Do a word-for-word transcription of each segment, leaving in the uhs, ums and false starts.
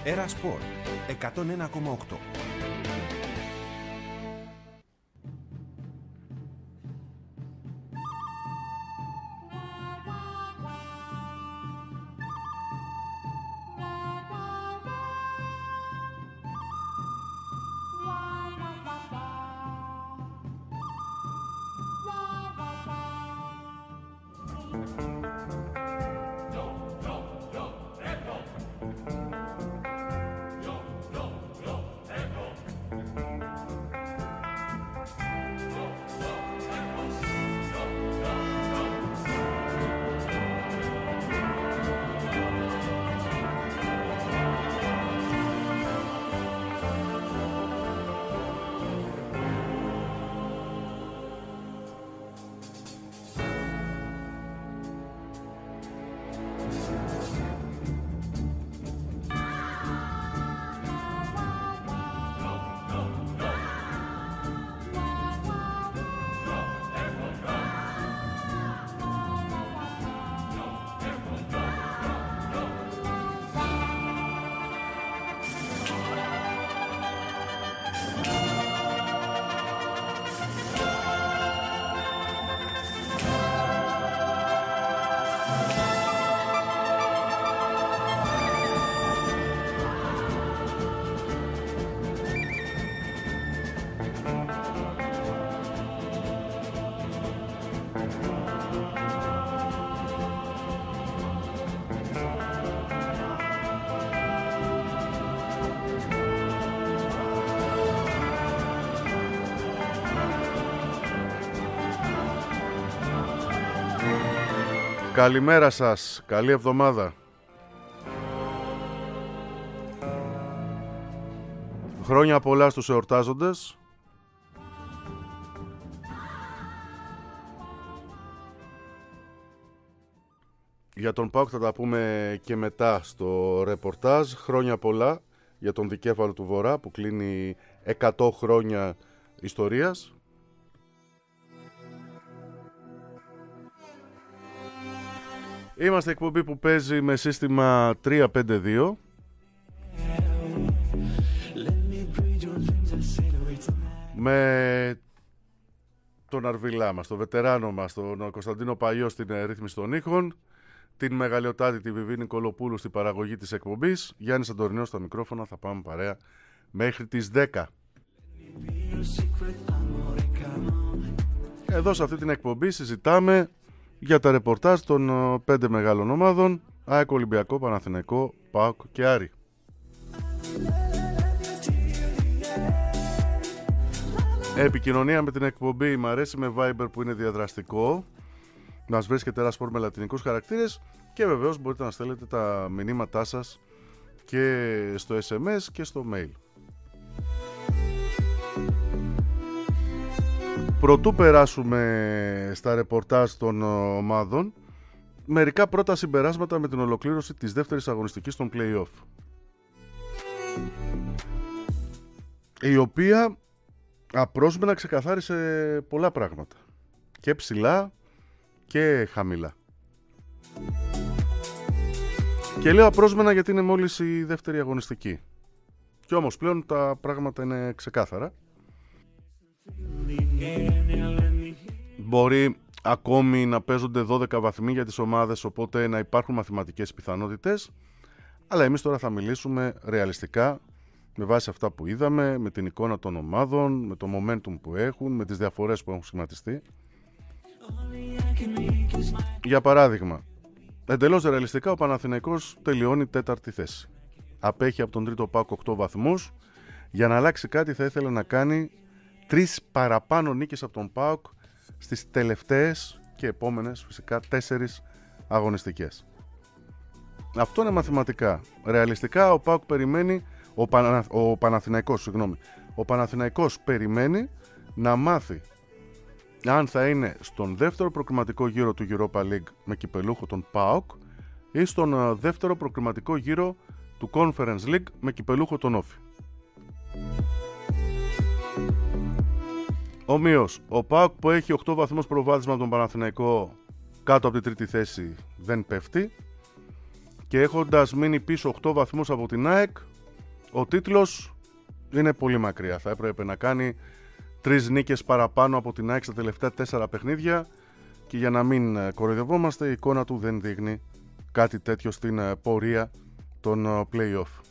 Έρα Σπορ εκατόν ένα κόμμα οκτώ. Καλημέρα σας, καλή εβδομάδα. Χρόνια πολλά στους εορτάζοντες. Για τον ΠΑΟΚ θα τα πούμε και μετά στο ρεπορτάζ. Χρόνια πολλά για τον δικέφαλο του Βορρά που κλείνει εκατό χρόνια ιστορίας. Είμαστε εκπομπή που παίζει με σύστημα τρία πέντε δύο. Με τον Αρβιλά μας, τον βετεράνο μας, τον Κωνσταντίνο Παλιό στην ρύθμιση των ήχων, την μεγαλειοτάτη τη Βιβί Νικολοπούλου στην παραγωγή της εκπομπής, Γιάννης Αντορινός στα μικρόφωνα. Θα πάμε παρέα μέχρι τις δέκα. Εδώ σε αυτή την εκπομπή συζητάμε για τα ρεπορτάζ των πέντε μεγάλων ομάδων: ΑΕΚ, Ολυμπιακό, Παναθηναϊκό, ΠΑΟΚ και Άρη. Επικοινωνία με την εκπομπή μ' αρέσει με Viber που είναι διαδραστικό. Μας βρίσκεται Έρα Σπορ με λατινικούς χαρακτήρες και βεβαίως μπορείτε να στέλνετε τα μηνύματά σας και στο ες εμ ες και στο mail. Προτού περάσουμε στα ρεπορτάζ των ομάδων, μερικά πρώτα συμπεράσματα με την ολοκλήρωση της δεύτερης αγωνιστικής των play-off, η οποία απρόσμενα ξεκαθάρισε πολλά πράγματα, και ψηλά και χαμηλά. Και λέω απρόσμενα γιατί είναι μόλις η δεύτερη αγωνιστική, και όμως πλέον τα πράγματα είναι ξεκάθαρα. Μπορεί ακόμη να παίζονται δώδεκα βαθμοί για τις ομάδες, οπότε να υπάρχουν μαθηματικές πιθανότητες, αλλά εμείς τώρα θα μιλήσουμε ρεαλιστικά με βάση αυτά που είδαμε, με την εικόνα των ομάδων, με το momentum που έχουν, με τις διαφορές που έχουν σχηματιστεί. Για παράδειγμα, εντελώς ρεαλιστικά ο Παναθηναϊκός τελειώνει τέταρτη θέση. Απέχει από τον τρίτο ΠΑΟΚ οκτώ βαθμούς. Για να αλλάξει κάτι θα ήθελε να κάνει τρεις παραπάνω νίκες από τον ΠΑΟΚ στις τελευταίες και επόμενες φυσικά τέσσερις αγωνιστικές. Αυτό είναι μαθηματικά. Ρεαλιστικά ο ΠΑΟΚ περιμένει, ο, Πανα, ο Παναθηναϊκός, συγγνώμη, ο Παναθηναϊκός περιμένει να μάθει αν θα είναι στον δεύτερο προκριματικό γύρο του Europa League με κυπελούχο τον ΠΑΟΚ ή στον δεύτερο προκριματικό γύρο του Conference League με κυπελούχο τον Όφη. Ομοίως, ο ΠΑΟΚ που έχει οκτώ βαθμούς προβάδισμα από τον Παναθηναϊκό κάτω από την τρίτη θέση δεν πέφτει, και έχοντας μείνει πίσω οκτώ βαθμούς από την ΑΕΚ, ο τίτλος είναι πολύ μακριά. Θα έπρεπε να κάνει τρεις νίκες παραπάνω από την ΑΕΚ στα τελευταία τέσσερα παιχνίδια και για να μην κοροϊδευόμαστε, η εικόνα του δεν δείχνει κάτι τέτοιο στην πορεία των play-off.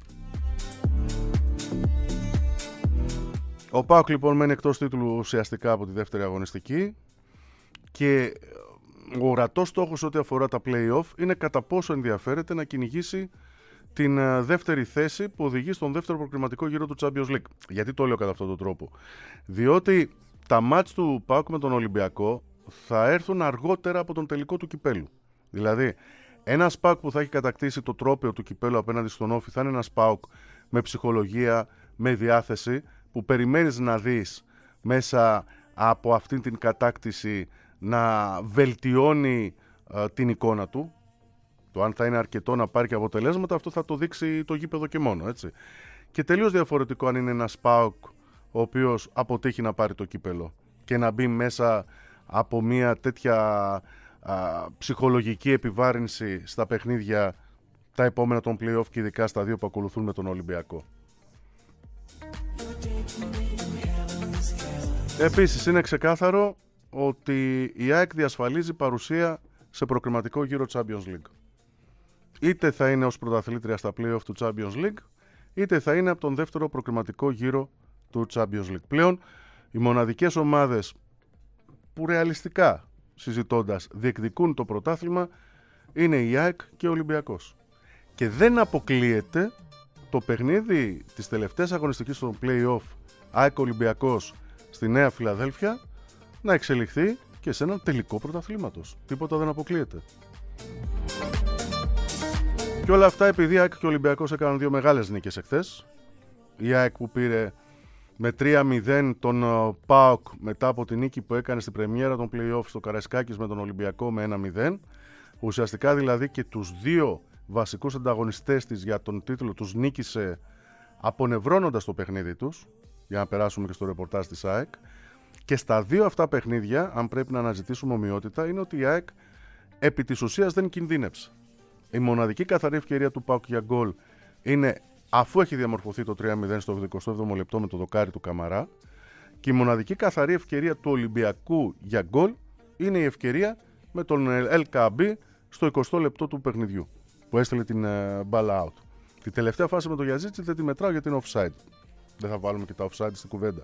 Ο ΠΑΟΚ λοιπόν μένει εκτός τίτλου ουσιαστικά από τη δεύτερη αγωνιστική και ο ορατός στόχος ό,τι αφορά τα play-off είναι κατά πόσο ενδιαφέρεται να κυνηγήσει την δεύτερη θέση που οδηγεί στον δεύτερο προκριματικό γύρο του Champions League. Γιατί το λέω κατά αυτόν τον τρόπο? Διότι τα μάτς του ΠΑΟΚ με τον Ολυμπιακό θα έρθουν αργότερα από τον τελικό του κυπέλου. Δηλαδή, ένας ΠΑΟΚ που θα έχει κατακτήσει το τρόπαιο του κυπέλου απέναντι στον Όφη θα είναι ένας ΠΑΟΚ με ψυχολογία, με διάθεση, που περιμένεις να δεις μέσα από αυτήν την κατάκτηση να βελτιώνει α, την εικόνα του. Το αν θα είναι αρκετό να πάρει και αποτελέσματα, αυτό θα το δείξει το γήπεδο και μόνο, έτσι. Και τελείως διαφορετικό αν είναι ένας ΠΑΟΚ ο οποίος αποτύχει να πάρει το κύπελο και να μπει μέσα από μια τέτοια α, ψυχολογική επιβάρυνση στα παιχνίδια τα επόμενα των play-off και ειδικά στα δύο που ακολουθούν με τον Ολυμπιακό. Επίσης είναι ξεκάθαρο ότι η ΑΕΚ διασφαλίζει παρουσία σε προκριματικό γύρο Champions League. Είτε θα είναι ως πρωταθλήτρια στα play-off του Champions League, είτε θα είναι από τον δεύτερο προκριματικό γύρο του Champions League. Πλέον οι μοναδικές ομάδες που ρεαλιστικά συζητώντας διεκδικούν το πρωτάθλημα είναι η ΑΕΚ και ο Ολυμπιακός. Και δεν αποκλείεται το παιχνίδι της τελευταίας αγωνιστικής των play-off ΑΕΚ Ολυμπιακός στη Νέα Φιλαδέλφια να εξελιχθεί και σε έναν τελικό πρωταθλήματος. Τίποτα δεν αποκλείεται. Και όλα αυτά επειδή η ΑΕΚ και ο Ολυμπιακός έκαναν δύο μεγάλες νίκες εχθές. Η ΑΕΚ που πήρε με τρία μηδέν τον ΠΑΟΚ μετά από τη νίκη που έκανε στην πρεμιέρα των play-off στο Καραϊσκάκης με τον Ολυμπιακό με ένα μηδέν. Ουσιαστικά δηλαδή και τους δύο βασικούς ανταγωνιστές της για τον τίτλο τους νίκησε απονευρώνοντας το παιχνίδι τους, για να περάσουμε και στο ρεπορτάζ της ΑΕΚ. Και στα δύο αυτά παιχνίδια, αν πρέπει να αναζητήσουμε ομοιότητα, είναι ότι η ΑΕΚ επί της ουσίας δεν κινδύνεψε. Η μοναδική καθαρή ευκαιρία του ΠΑΟΚ για γκολ είναι αφού έχει διαμορφωθεί το τρία μηδέν στο ογδοηκοστό έβδομο λεπτό με το δοκάρι του Καμαρά, και η μοναδική καθαρή ευκαιρία του Ολυμπιακού για γκολ είναι η ευκαιρία με τον Ελ Καμπή στο εικοστό λεπτό του παιχνιδιού που έστειλε την uh, μπάλα out. Τη τελευταία φάση με τον Γιαζίτσι δεν τη μετράω γιατί είναι offside. Δεν θα βάλουμε και τα offside στην κουβέντα.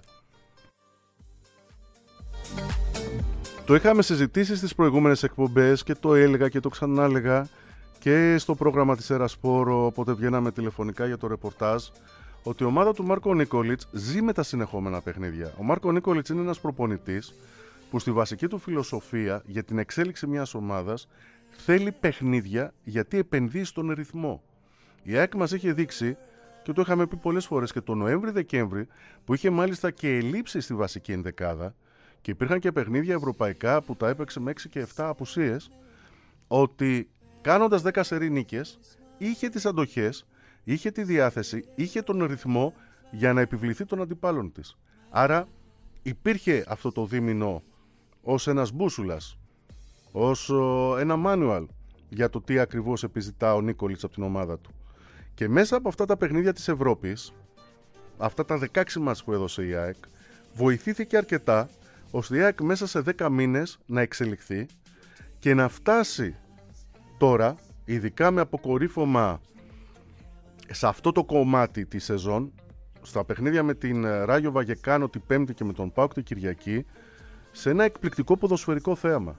Το είχαμε συζητήσει στις προηγούμενες εκπομπές και το έλεγα και το ξανάλεγα και στο πρόγραμμα της Ερασπόρο, όποτε βγαίναμε τηλεφωνικά για το ρεπορτάζ, ότι η ομάδα του Μάρκο Νίκολιτς ζει με τα συνεχόμενα παιχνίδια. Ο Μάρκο Νίκολιτς είναι ένας προπονητής που στη βασική του φιλοσοφία για την εξέλιξη μιας ομάδας θέλει παιχνίδια γιατί επενδύει στον ρυθμό. Η ΑΕΚ μας είχε δείξει, και το είχαμε πει πολλές φορές και τον Νοέμβρη-Δεκέμβρη, που είχε μάλιστα και ελλείψεις στη βασική ενδεκάδα και υπήρχαν και παιχνίδια ευρωπαϊκά που τα έπαιξε με έξι και επτά απουσίες, ότι κάνοντας δέκα σερί νίκες είχε τις αντοχές, είχε τη διάθεση, είχε τον ρυθμό για να επιβληθεί των αντιπάλων της. Άρα υπήρχε αυτό το δίμηνο ως ένας μπούσουλας, ως ένα manual για το τι ακριβώς επιζητά ο Νίκολιτς από την ομάδα του. Και μέσα από αυτά τα παιχνίδια της Ευρώπης, αυτά τα δεκαέξι μάτς που έδωσε η ΑΕΚ, βοηθήθηκε αρκετά ώστε η ΑΕΚ μέσα σε δέκα μήνες να εξελιχθεί και να φτάσει τώρα, ειδικά με αποκορύφωμα σε αυτό το κομμάτι τη σεζόν, στα παιχνίδια με την Ράγιο Βαγεκάνο την Πέμπτη και με τον ΠΑΟΚ την Κυριακή, σε ένα εκπληκτικό ποδοσφαιρικό θέαμα.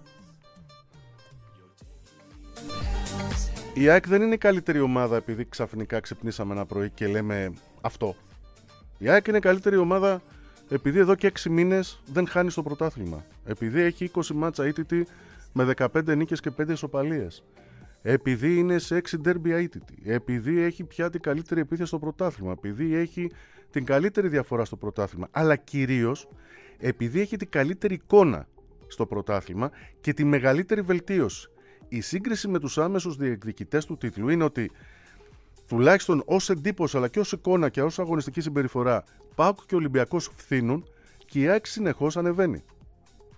Η ΑΕΚ δεν είναι η καλύτερη ομάδα επειδή ξαφνικά ξυπνήσαμε ένα πρωί και λέμε αυτό. Η ΑΕΚ είναι η καλύτερη ομάδα επειδή εδώ και έξι μήνες δεν χάνει στο πρωτάθλημα. Επειδή έχει είκοσι μάτσα αίτητη με δεκαπέντε νίκες και πέντε ισοπαλίες. Επειδή είναι σε έξι ντέρμπι αίτητη. Επειδή έχει πια την καλύτερη επίθεση στο πρωτάθλημα. Επειδή έχει την καλύτερη διαφορά στο πρωτάθλημα. Αλλά κυρίως επειδή έχει την καλύτερη εικόνα στο πρωτάθλημα και τη μεγαλύτερη βελτίωση. Η σύγκριση με τους άμεσους διεκδικητές του τίτλου είναι ότι τουλάχιστον ως εντύπωση αλλά και ως εικόνα και ως αγωνιστική συμπεριφορά, ΠΑΟΚ και Ολυμπιακός φθήνουν και η ΑΕΚ συνεχώς ανεβαίνει.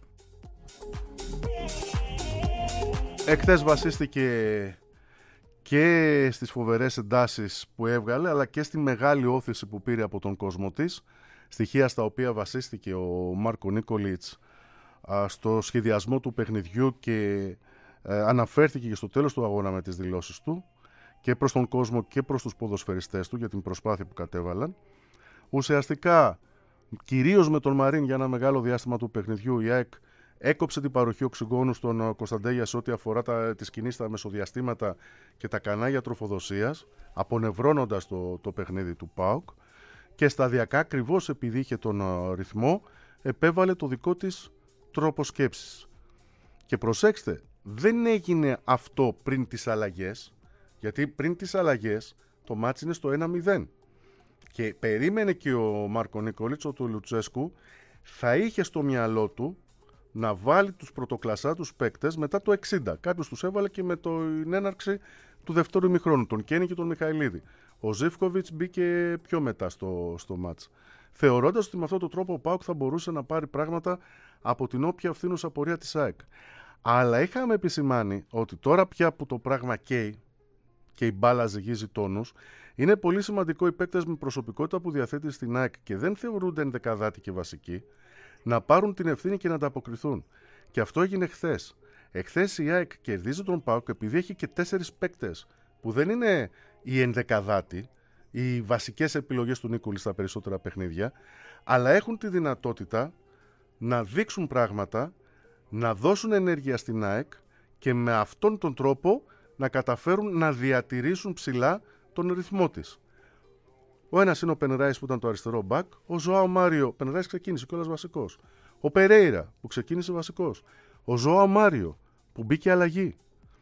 Εχθές βασίστηκε και στις φοβερές εντάσεις που έβγαλε, αλλά και στη μεγάλη όθηση που πήρε από τον κόσμο της, στοιχεία στα οποία βασίστηκε ο Μάρκο Νίκολιτς στο σχεδιασμό του παιχνιδιού και ε, αναφέρθηκε και στο τέλος του αγώνα με τις δηλώσεις του και προς τον κόσμο και προς τους ποδοσφαιριστές του για την προσπάθεια που κατέβαλαν. Ουσιαστικά, κυρίως με τον Μαρίν για ένα μεγάλο διάστημα του παιχνιδιού, η ΑΕΚ έκοψε την παροχή οξυγόνου στον Κωνσταντέλια σε ό,τι αφορά τα, τις κινήσεις στα μεσοδιαστήματα και τα κανάλια τροφοδοσίας, απονευρώνοντας το, το παιχνίδι του ΠΑΟΚ, και σταδιακά, ακριβώς επειδή είχε τον uh, ρυθμό, επέβαλε το δικό της τρόπο σκέψης. Και προσέξτε, δεν έγινε αυτό πριν τις αλλαγές, γιατί πριν τις αλλαγές το μάτς είναι στο ένα μηδέν. Και περίμενε και ο Μάρκο Νίκολιτς, ο του Λουτσέσκου, θα είχε στο μυαλό του να βάλει τους πρωτοκλασσάτους παίκτες μετά το εξήντα. Κάποιος τους έβαλε και με την έναρξη του δεύτερου ημιχρόνου, τον Κένι και τον Μιχαηλίδη. Ο Ζίβκοβιτς μπήκε πιο μετά στο, στο μάτς. Θεωρώντας ότι με αυτόν τον τρόπο ο ΠΑΟΚ θα μπορούσε να πάρει πράγματα από την όποια φθήνουσα πορεία της ΑΕΚ. Αλλά είχαμε επισημάνει ότι τώρα πια που το πράγμα καίει και η μπάλα ζυγίζει τόνους, είναι πολύ σημαντικό οι παίκτες με προσωπικότητα που διαθέτει στην ΑΕΚ και δεν θεωρούνται ενδεκαδάτοι και βασικοί, να πάρουν την ευθύνη και να ανταποκριθούν. Και αυτό έγινε χθες. Εχθές η ΑΕΚ κερδίζει τον ΠΑΟΚ επειδή έχει και τέσσερις παίκτες που δεν είναι οι ενδεκαδάτοι, οι βασικές επιλογές του Νίκολη στα περισσότερα παιχνίδια, αλλά έχουν τη δυνατότητα να δείξουν πράγματα, να δώσουν ενέργεια στην ΑΕΚ και με αυτόν τον τρόπο να καταφέρουν να διατηρήσουν ψηλά τον ρυθμό της. Ο ένας είναι ο Πενράης που ήταν το αριστερό μπακ, ο Ζωάο Μάριο, ο Πενράης ξεκίνησε κιόλας βασικός, ο Περέιρα που ξεκίνησε βασικός, ο Ζωάο Μάριο που μπήκε αλλαγή,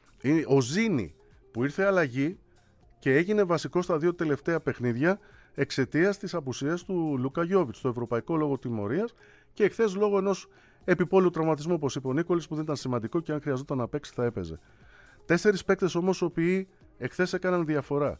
ο Ζίνι που ήρθε αλλαγή και έγινε βασικό στα δύο τελευταία παιχνίδια εξαιτίας της απουσίας του Λούκα Γιόβιτς στο ευρωπαϊκό λόγο τιμωρίας και εχθές λόγω ενός επιπόλου τραυματισμού, όπως είπε ο Νίκολης, που δεν ήταν σημαντικό και αν χρειαζόταν να παίξει θα έπαιζε. Τέσσερις παίκτες όμως, οι οποίοι εχθές έκαναν διαφορά.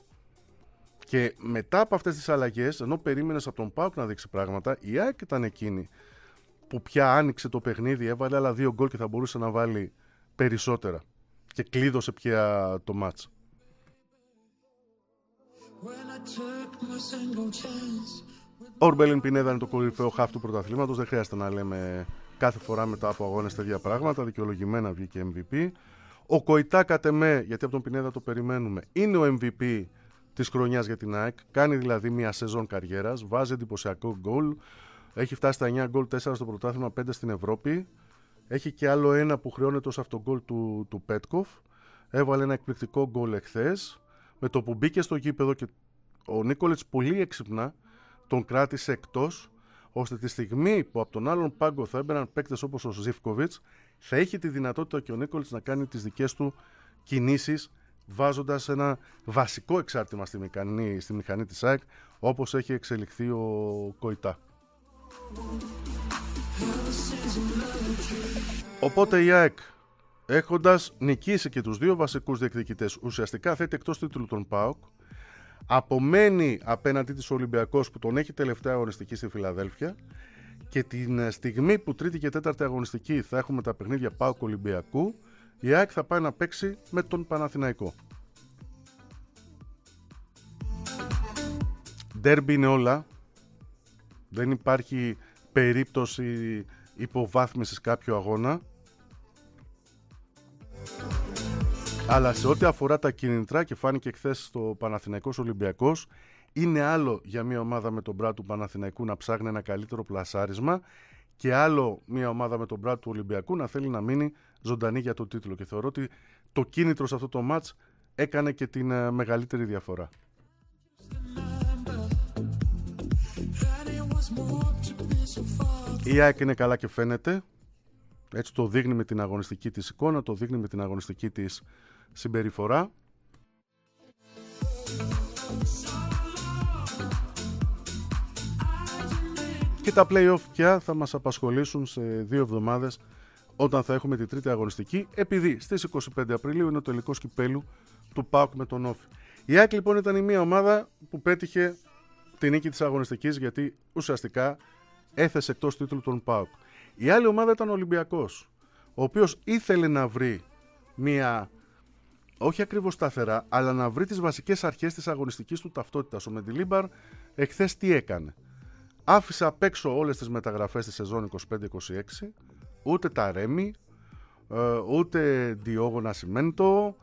Και μετά από αυτές τις αλλαγές, ενώ περίμενες από τον ΠΑΟΚ να δείξει πράγματα, η ΑΕΚ ήταν εκείνη που πια άνοιξε το παιχνίδι, έβαλε άλλα δύο γκολ και θα μπορούσε να βάλει περισσότερα. Και κλείδωσε πια το μάτς. Ο Ορμπέλιν Πινέδα είναι το κορυφαίο χαφ του πρωταθλήματος. Δεν χρειάζεται να λέμε κάθε φορά μετά από αγώνες τέτοια πράγματα. Δικαιολογημένα βγήκε εμ βι πι. Ο Κοϊτά, κατ' εμέ, γιατί από τον Πινέδα το περιμένουμε, είναι ο εμ βι πι της χρονιάς για την ΑΕΚ. Κάνει δηλαδή μια σεζόν καριέρας. Βάζει εντυπωσιακό γκολ. Έχει φτάσει στα εννιά γκολ, τέσσερα στο πρωτάθλημα, πέντε στην Ευρώπη. Έχει και άλλο ένα που χρεώνεται ως αυτογκολ του, του Πέτκοφ. Έβαλε ένα εκπληκτικό γκολ εχθές. Με το που μπήκε στο γήπεδο και ο Νίκολιτς πολύ έξυπνα τον κράτησε εκτός, ώστε τη στιγμή που από τον άλλον πάγκο θα έμπαιναν παίκτες όπως ο Ζίβκοβιτς, θα είχε τη δυνατότητα και ο Νίκολιτς να κάνει τις δικές του κινήσεις, βάζοντας ένα βασικό εξάρτημα στη μηχανή, στη μηχανή της ΑΕΚ, όπως έχει εξελιχθεί ο Κοϊτά. Οπότε η ΑΕΚ, έχοντας νικήσει και τους δύο βασικούς διεκδικητές, ουσιαστικά θέτει εκτός τίτλου τον ΠΑΟΚ, απομένει απέναντί της Ολυμπιακός που τον έχει τελευταία αγωνιστική στη Φιλαδέλφια και την στιγμή που τρίτη και τέταρτη αγωνιστική θα έχουμε τα παιχνίδια ΠΑΟΚ Ολυμπιακού, η ΑΕΚ θα πάει να παίξει με τον Παναθηναϊκό. Ντέρμπι είναι όλα, δεν υπάρχει περίπτωση υποβάθμισης κάποιου αγώνα. Αλλά σε ό,τι αφορά τα κίνητρα, και φάνηκε χθες στο Παναθηναϊκός Ολυμπιακός, είναι άλλο για μια ομάδα με τον μπράτ του Παναθηναϊκού να ψάχνει ένα καλύτερο πλασάρισμα και άλλο μια ομάδα με τον μπράτ του Ολυμπιακού να θέλει να μείνει ζωντανή για το τίτλο. Και θεωρώ ότι το κίνητρο σε αυτό το μάτς έκανε και την uh, μεγαλύτερη διαφορά. Η ΑΕΚ είναι καλά και φαίνεται. Έτσι το δείχνει με την αγωνιστική της εικόνα, το δείχνει με την αγωνιστική της συμπεριφορά. Και τα play-off πια θα μας απασχολήσουν σε δύο εβδομάδες όταν θα έχουμε τη τρίτη αγωνιστική, επειδή στις είκοσι πέντε Απριλίου είναι ο τελικός κυπέλου του ΠΑΟΚ με τον Όφη. Η ΑΕΚ λοιπόν ήταν η μία ομάδα που πέτυχε τη νίκη της αγωνιστικής, γιατί ουσιαστικά έθεσε εκτός τίτλου τον ΠΑΟΚ. Η άλλη ομάδα ήταν ο Ολυμπιακός, ο οποίος ήθελε να βρει μια όχι ακριβώς σταθερά, αλλά να βρει τις βασικές αρχές της αγωνιστικής του ταυτότητας. Ο Μεντιλίμπαρ εχθές τι έκανε? Άφησε απ' έξω όλες τις μεταγραφές της σεζόν είκοσι πέντε είκοσι έξι, ούτε τα Ρέμι, ούτε Διόγο Νασιμέντο,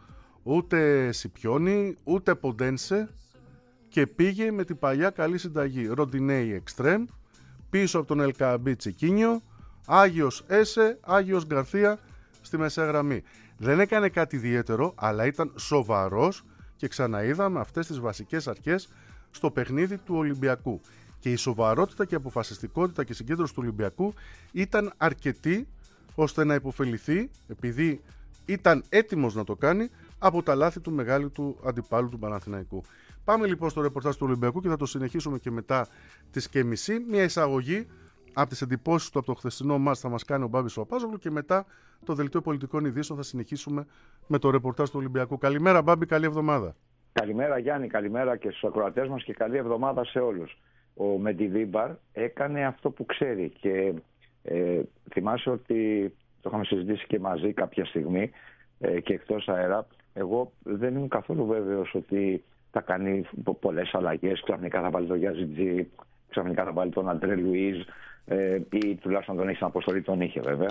ούτε Σιπιόνι, ούτε Ποντένσε, και πήγε με την παλιά καλή συνταγή. Ροντινέι Εκστρέμ, πίσω από τον Ελκαμπή Τσικίνιο, Άγιος Έσε, Άγιος Γκαρθία στη μεσαία γραμμή. Δεν έκανε κάτι ιδιαίτερο, αλλά ήταν σοβαρός και ξαναείδαμε αυτές τις βασικές αρχές στο παιχνίδι του Ολυμπιακού. Και η σοβαρότητα και η αποφασιστικότητα και η συγκέντρωση του Ολυμπιακού ήταν αρκετή ώστε να υποφεληθεί, επειδή ήταν έτοιμος να το κάνει, από τα λάθη του μεγάλου του αντιπάλου του Παναθηναϊκού. Πάμε λοιπόν στο ρεπορτάζ του Ολυμπιακού και θα το συνεχίσουμε και μετά τις και μισή. Μια εισαγωγή από τις εντυπώσεις του από το χθεσινό μας θα μας κάνει ο Μπάμπης Παπάζογλου και μετά το δελτίο πολιτικών ειδήσεων θα συνεχίσουμε με το ρεπορτάζ του Ολυμπιακού. Καλημέρα Μπάμπη, καλή εβδομάδα. Καλημέρα Γιάννη, καλημέρα και στους ακροατές μας και καλή εβδομάδα σε όλους. Ο Μεντιλίμπαρ έκανε αυτό που ξέρει και ε, θυμάσαι ότι το είχαμε συζητήσει και μαζί κάποια στιγμή ε, και εκτός αέρα. Εγώ δεν ήμουν καθόλου βέβαιος ότι θα κάνει πολλές αλλαγές. Ξαφνικά θα βάλει τον Γιαζιτζή, ξαφνικά θα βάλει τον Αντρέ Λουίζ ε, ή τουλάχιστον τον έχει στην αποστολή, τον είχε βέβαια.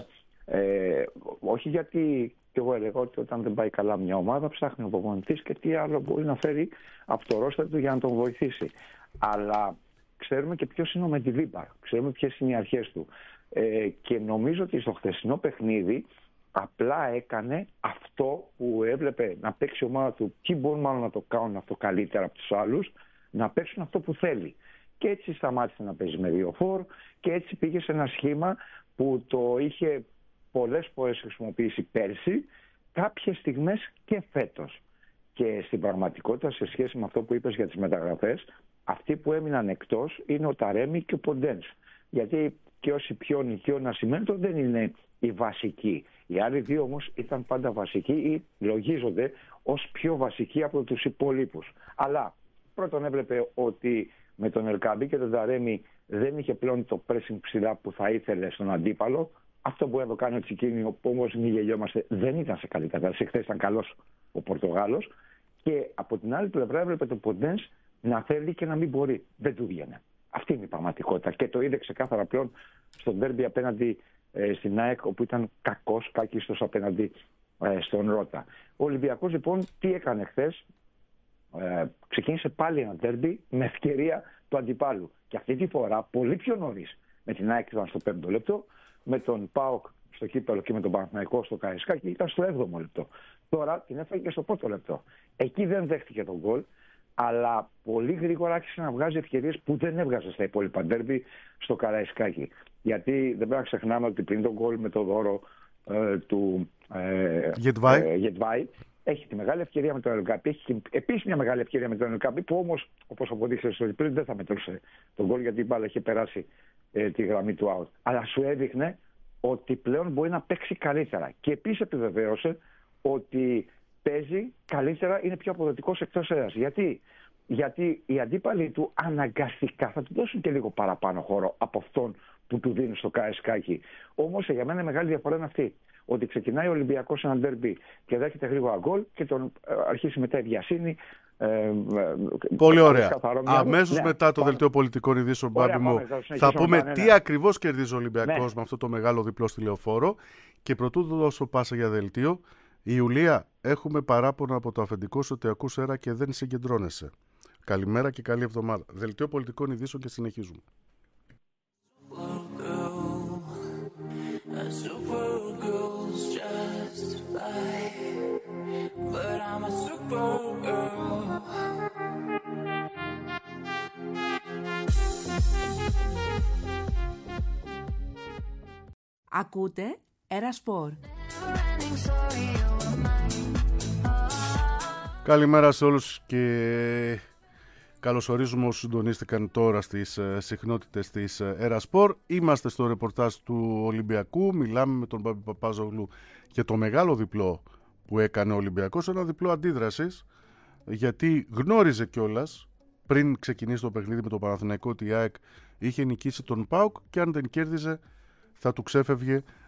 Ε, όχι γιατί και εγώ έλεγα ότι όταν δεν πάει καλά μια ομάδα ψάχνει ο προπονητής και τι άλλο μπορεί να φέρει από το ρόστερ του για να τον βοηθήσει. Αλλά ξέρουμε και ποιος είναι ο Μεντιλίμπαρ, ξέρουμε ποιες είναι οι αρχές του. Ε, και νομίζω ότι στο χθεσινό παιχνίδι απλά έκανε αυτό που έβλεπε να παίξει η ομάδα του. Ποιοι μπορούν μάλλον να το κάνουν αυτό καλύτερα από τους άλλους, να παίξουν αυτό που θέλει. Και έτσι σταμάτησε να παίζει με δύο φορ και έτσι πήγε σε ένα σχήμα που το είχε πολλές φορές χρησιμοποιήσει πέρσι, κάποιες στιγμές και φέτος. Και στην πραγματικότητα, σε σχέση με αυτό που είπες για τις μεταγραφές, αυτοί που έμειναν εκτός είναι ο Ταρέμι και ο Ποντένς. Γιατί και ο Σιπιόνι και ο Νασιμέντο δεν είναι οι βασικοί. Οι άλλοι δύο όμως ήταν πάντα βασικοί ή λογίζονται ως πιο βασικοί από τους υπολείπους. Αλλά πρώτον έβλεπε ότι με τον Ελκαμπή και τον Ταρέμι δεν είχε πλέον το pressing ψηλά που θα ήθελε στον αντίπαλο. Αυτό που έδω κάνει ο Τσικίνιο, που όμως μη γελιόμαστε, δεν ήταν σε καλή κατάσταση. Χθες ήταν καλός ο Πορτογάλος. Και από την άλλη πλευρά έβλεπε τον Ποντένς να θέλει και να μην μπορεί. Δεν του βγαίνει. Αυτή είναι η πραγματικότητα. Και το είδε ξεκάθαρα πλέον στο ντέρμπι απέναντι ε, στην ΑΕΚ, όπου ήταν κακός, κάκιστος απέναντι ε, στον Ρώτα. Ο Ολυμπιακός λοιπόν τι έκανε χθες? Ε, ξεκίνησε πάλι ένα ντέρμπι με ευκαιρία του αντιπάλου. Και αυτή τη φορά πολύ πιο νωρίς. Με την ΑΕΚ ήταν στο πέμπτο λεπτό, με τον ΠΑΟΚ στο κύπελο και με τον Παναθηναϊκό στο Καραϊσκάκι ήταν στο έβδομο λεπτό. Τώρα την έφαγε και στο πρώτο λεπτό. Εκεί δεν δέχτηκε τον γκολ, αλλά πολύ γρήγορα άρχισε να βγάζει ευκαιρίες που δεν έβγαζε στα υπόλοιπα ντέρμπι στο Καραϊσκάκι. Γιατί δεν πρέπει να ξεχνάμε ότι πριν τον γκολ με το δώρο ε, του ε, Γετβάη, ε, έχει τη μεγάλη ευκαιρία με τον Ελκαμπή. Έχει επίσης μια μεγάλη ευκαιρία με τον Ελκαμπή, που όμως, όπως αποδείξατε στο πριν, δεν θα μετρούσε τον γκολ γιατί η μπάλα είχε περάσει ε, τη γραμμή του out. Αλλά σου έδειχνε ότι πλέον μπορεί να παίξει καλύτερα. Και επίσης επιβεβαίωσε ότι παίζει καλύτερα, είναι πιο αποδοτικός εκτός έδρας. Γιατί? Γιατί οι αντίπαλοι του αναγκαστικά θα του δώσουν και λίγο παραπάνω χώρο από αυτόν που του δίνουν στο Καραϊσκάκι. Όμως για μένα η μεγάλη διαφορά είναι αυτή. Ότι ξεκινάει ο Ολυμπιακός ένα ντέρμπι και δέχεται γρήγορα γκολ και τον αρχίσει μετά η βιασύνη. Ε, Πολύ ωραία. Αμέσως ναι, μετά το πάμε. Δελτίο πολιτικών ειδήσεων, Μπάμπη μου, θα πούμε ναι, ναι. τι ακριβώς κερδίζει ο Ολυμπιακός ναι. με αυτό το μεγάλο διπλό στη Λεωφόρο. Και πρωτού δώσω πάσα για δελτίο, η Ιουλία, έχουμε παράπονα από το αφεντικό σου ότι ακούς αέρα και δεν συγκεντρώνεσαι. Καλημέρα και καλή εβδομάδα. Δελτίο πολιτικών ειδήσεων και συνεχίζουμε. Ακούτε Έρα Σπορ. Καλημέρα σε όλους και καλωσορίζουμε όσους συντονίστηκαν τώρα στις ε, συχνότητες της ε, Έρα Σπορ. Είμαστε στο ρεπορτάζ του Ολυμπιακού, μιλάμε με τον Μπάμπη Παπάζογλου για το μεγάλο διπλό που έκανε ο Ολυμπιακός, ένα διπλό αντίδρασης, γιατί γνώριζε κιόλας πριν ξεκινήσει το παιχνίδι με τον Παναθηναϊκό ότι η ΑΕΚ είχε νικήσει τον ΠΑΟΚ και αν δεν κέρδιζε θα του ξέφευγε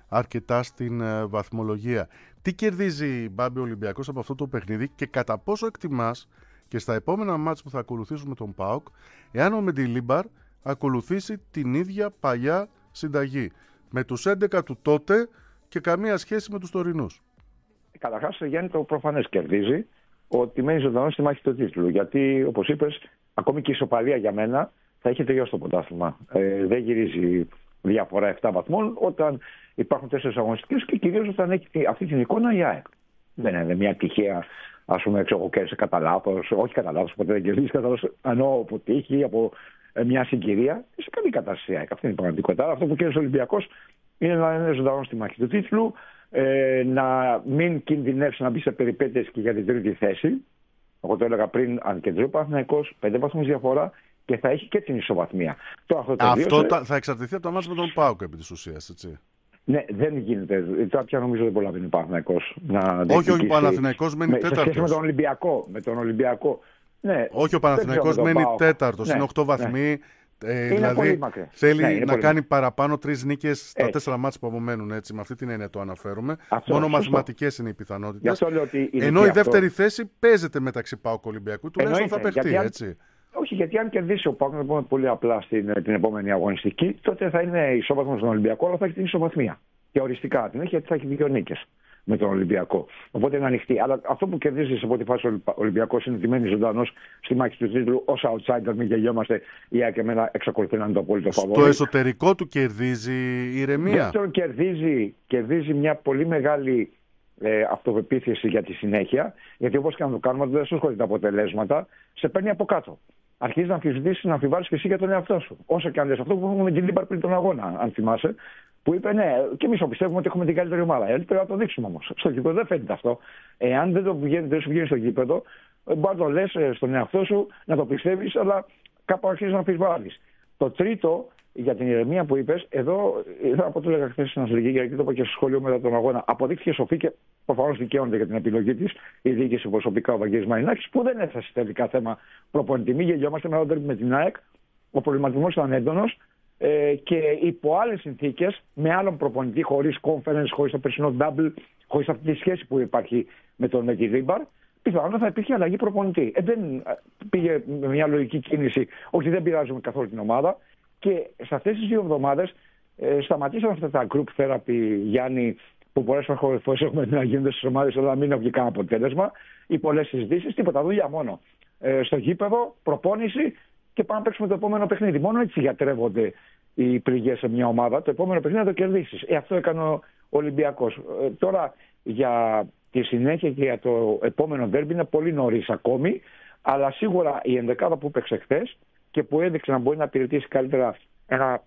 αρκετά στην ε, βαθμολογία. Τι κερδίζει, Μπάμπη, ο Ολυμπιακός από αυτό το παιχνίδι και κατά πόσο εκτιμάς και στα επόμενα μάτς που θα ακολουθήσουν με τον ΠΑΟΚ, εάν ο Μεντιλίμπαρ ακολουθήσει την ίδια παλιά συνταγή, με τους έντεκα του τότε και καμία σχέση με τους τωρινούς? Καταρχάς, Γιάννη, το προφανές κερδίζει ότι μένει ζωντανό στη μάχη του τίτλου. Γιατί, όπως είπες, ακόμη και η ισοπαλία για μένα θα έχει τελειώσει το πρωτάθλημα. Ε, δεν γυρίζει διαφορά επτά βαθμών όταν υπάρχουν τέσσερις αγωνιστικές και κυρίως όταν έχει αυτή την εικόνα η ΑΕΚ. Δεν είναι μια τυχαία, ας πούμε, εξωγοκέρδισε κατά λάθος, όχι κατά λάθος, ποτέ δεν κερδίζει κατά λάθος, ενώ από τύχη, από μια συγκυρία. Σε καλή κατάσταση η ΑΕΚ. Αυτή είναι η πραγματικότητα. Άρα αυτό που κέρδισε ο Ολυμπιακός είναι να είναι ζωντανό στη μάχη του τίτλου, ε, να μην κινδυνεύσει να μπει σε περιπέτειες και για την τρίτη θέση. Εγώ το έλεγα πριν, αν κεντρεί ο Παναθηναϊκός, πέντε βαθμούς διαφορά και θα έχει και την ισοβαθμία. Τώρα, αυτό αυτό τα, θα εξαρτηθεί από το μάτς με τον ΠΑΟΚ επί της ουσίας, έτσι. Ναι, δεν γίνεται. Τώρα πια νομίζω δεν προλαβαίνει ο Παναθηναϊκός να. Όχι, όχι, ο Παναθηναϊκός μένει τέταρτος. Σε σχέση με τον Ολυμπιακό. Με τον Ολυμπιακό. Ναι, όχι, ο Παναθηναϊκός μένει τέταρτος. Ναι, είναι οκτώ βαθμοί. Ναι. Ε, είναι δηλαδή θέλει ναι, να κάνει παραπάνω τρεις νίκες στα τέσσερα μάτς που απομένουν. Έτσι, με αυτή την έννοια το αναφέρουμε. Αυτό, Μόνο μαθηματικές είναι οι πιθανότητες. Ενώ η δεύτερη αυτό. θέση παίζεται μεταξύ ΠΑΟΚ και Ολυμπιακού. Τουλάχιστον θα παιχτεί, αν, έτσι. Όχι, γιατί αν κερδίσει ο ΠΑΟΚ, να πούμε πολύ απλά στην την επόμενη αγωνιστική, τότε θα είναι ισόβαθμο στον Ολυμπιακό, αλλά θα έχει την ισοβαθμία. Και οριστικά την έχει, γιατί θα έχει δύο νίκες με τον Ολυμπιακό. Οπότε είναι ανοιχτή. Αλλά αυτό που κερδίζει σε πρώτη φάση ο Ολυμπιακός είναι ότι μένει ζωντανός στη μάχη του τίτλου ως outsider. Μην γελιόμαστε. Η ΑΕΚ και εμένα εξακολουθεί να είναι το απόλυτο φαβορί. Στο εσωτερικό του κερδίζει η ηρεμία. Δεύτερον, κερδίζει, κερδίζει μια πολύ μεγάλη ε, αυτοπεποίθηση για τη συνέχεια. Γιατί όπως και να το κάνουμε, δεν σου έρχονται τα αποτελέσματα, σε παίρνει από κάτω. Αρχίζει να αμφισβητήσει, να αμφιβάλλει και εσύ για τον εαυτό σου. Όσο και αν λες αυτό που έχουμε με την Λίμπαρ πριν τον αγώνα, αν θυμάσαι. Που είπε ναι, και εμείς πιστεύουμε ότι έχουμε την καλύτερη ομάδα. Ε, πρέπει να το δείξουμε όμως. Στο γήπεδο δεν φαίνεται αυτό. Εάν δεν, το βγαίνει, δεν σου βγαίνει στο γήπεδο, μπορεί να το λες στον εαυτό σου, να το πιστεύεις, αλλά κάπου αρχίζει να αμφιβάλλεις. Το τρίτο, για την ηρεμία που είπες, εδώ ήθελα να πω, το έλεγα χθες στην Αθλητική, γιατί το είπα και στο σχολείο μετά τον αγώνα. Αποδείχθηκε σοφή και προφανώς δικαιώνεται για την επιλογή της η διοίκηση προσωπικά ο Βαγγέλης Μαρινάκης, που δεν έθεσε τελικά θέμα προπονητή. Μην γελιόμαστε με τον με την ΑΕΚ. Ο προβληματισμός ήταν έντονος. Ε, και υπό άλλες συνθήκες, με άλλον προπονητή, χωρίς conference, χωρίς το περσινό double, χωρίς αυτή τη σχέση που υπάρχει με τον Μεντιλίμπαρ, πιθανόν θα υπήρχε αλλαγή προπονητή. Ε, δεν πήγε με μια λογική κίνηση, όχι, δεν πειράζουμε καθόλου την ομάδα. Και σε αυτές τις δύο εβδομάδες ε, σταματήσαμε αυτά τα group therapy, Γιάννη, που πολλές φορές έχουμε να γίνονται στις ομάδες, αλλά μην έχει κανένα αποτέλεσμα, ή πολλές συζητήσεις, τίποτα, δουλειά μόνο. Ε, στο γήπεδο, προπόνηση. Και πάμε να παίξουμε το επόμενο παιχνίδι. Μόνο έτσι γιατρεύονται οι πληγές σε μια ομάδα. Το επόμενο παιχνίδι να το κερδίσεις. Ε, αυτό έκανε ο Ολυμπιακός. Ε, τώρα για τη συνέχεια και για το επόμενο ντέρμπι είναι πολύ νωρίς ακόμη. Αλλά σίγουρα η ενδεκάδα που έπαιξε χθες και που έδειξε να μπορεί να υπηρετήσει καλύτερα ένα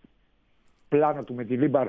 πλάνο του με τη Λίμπαρ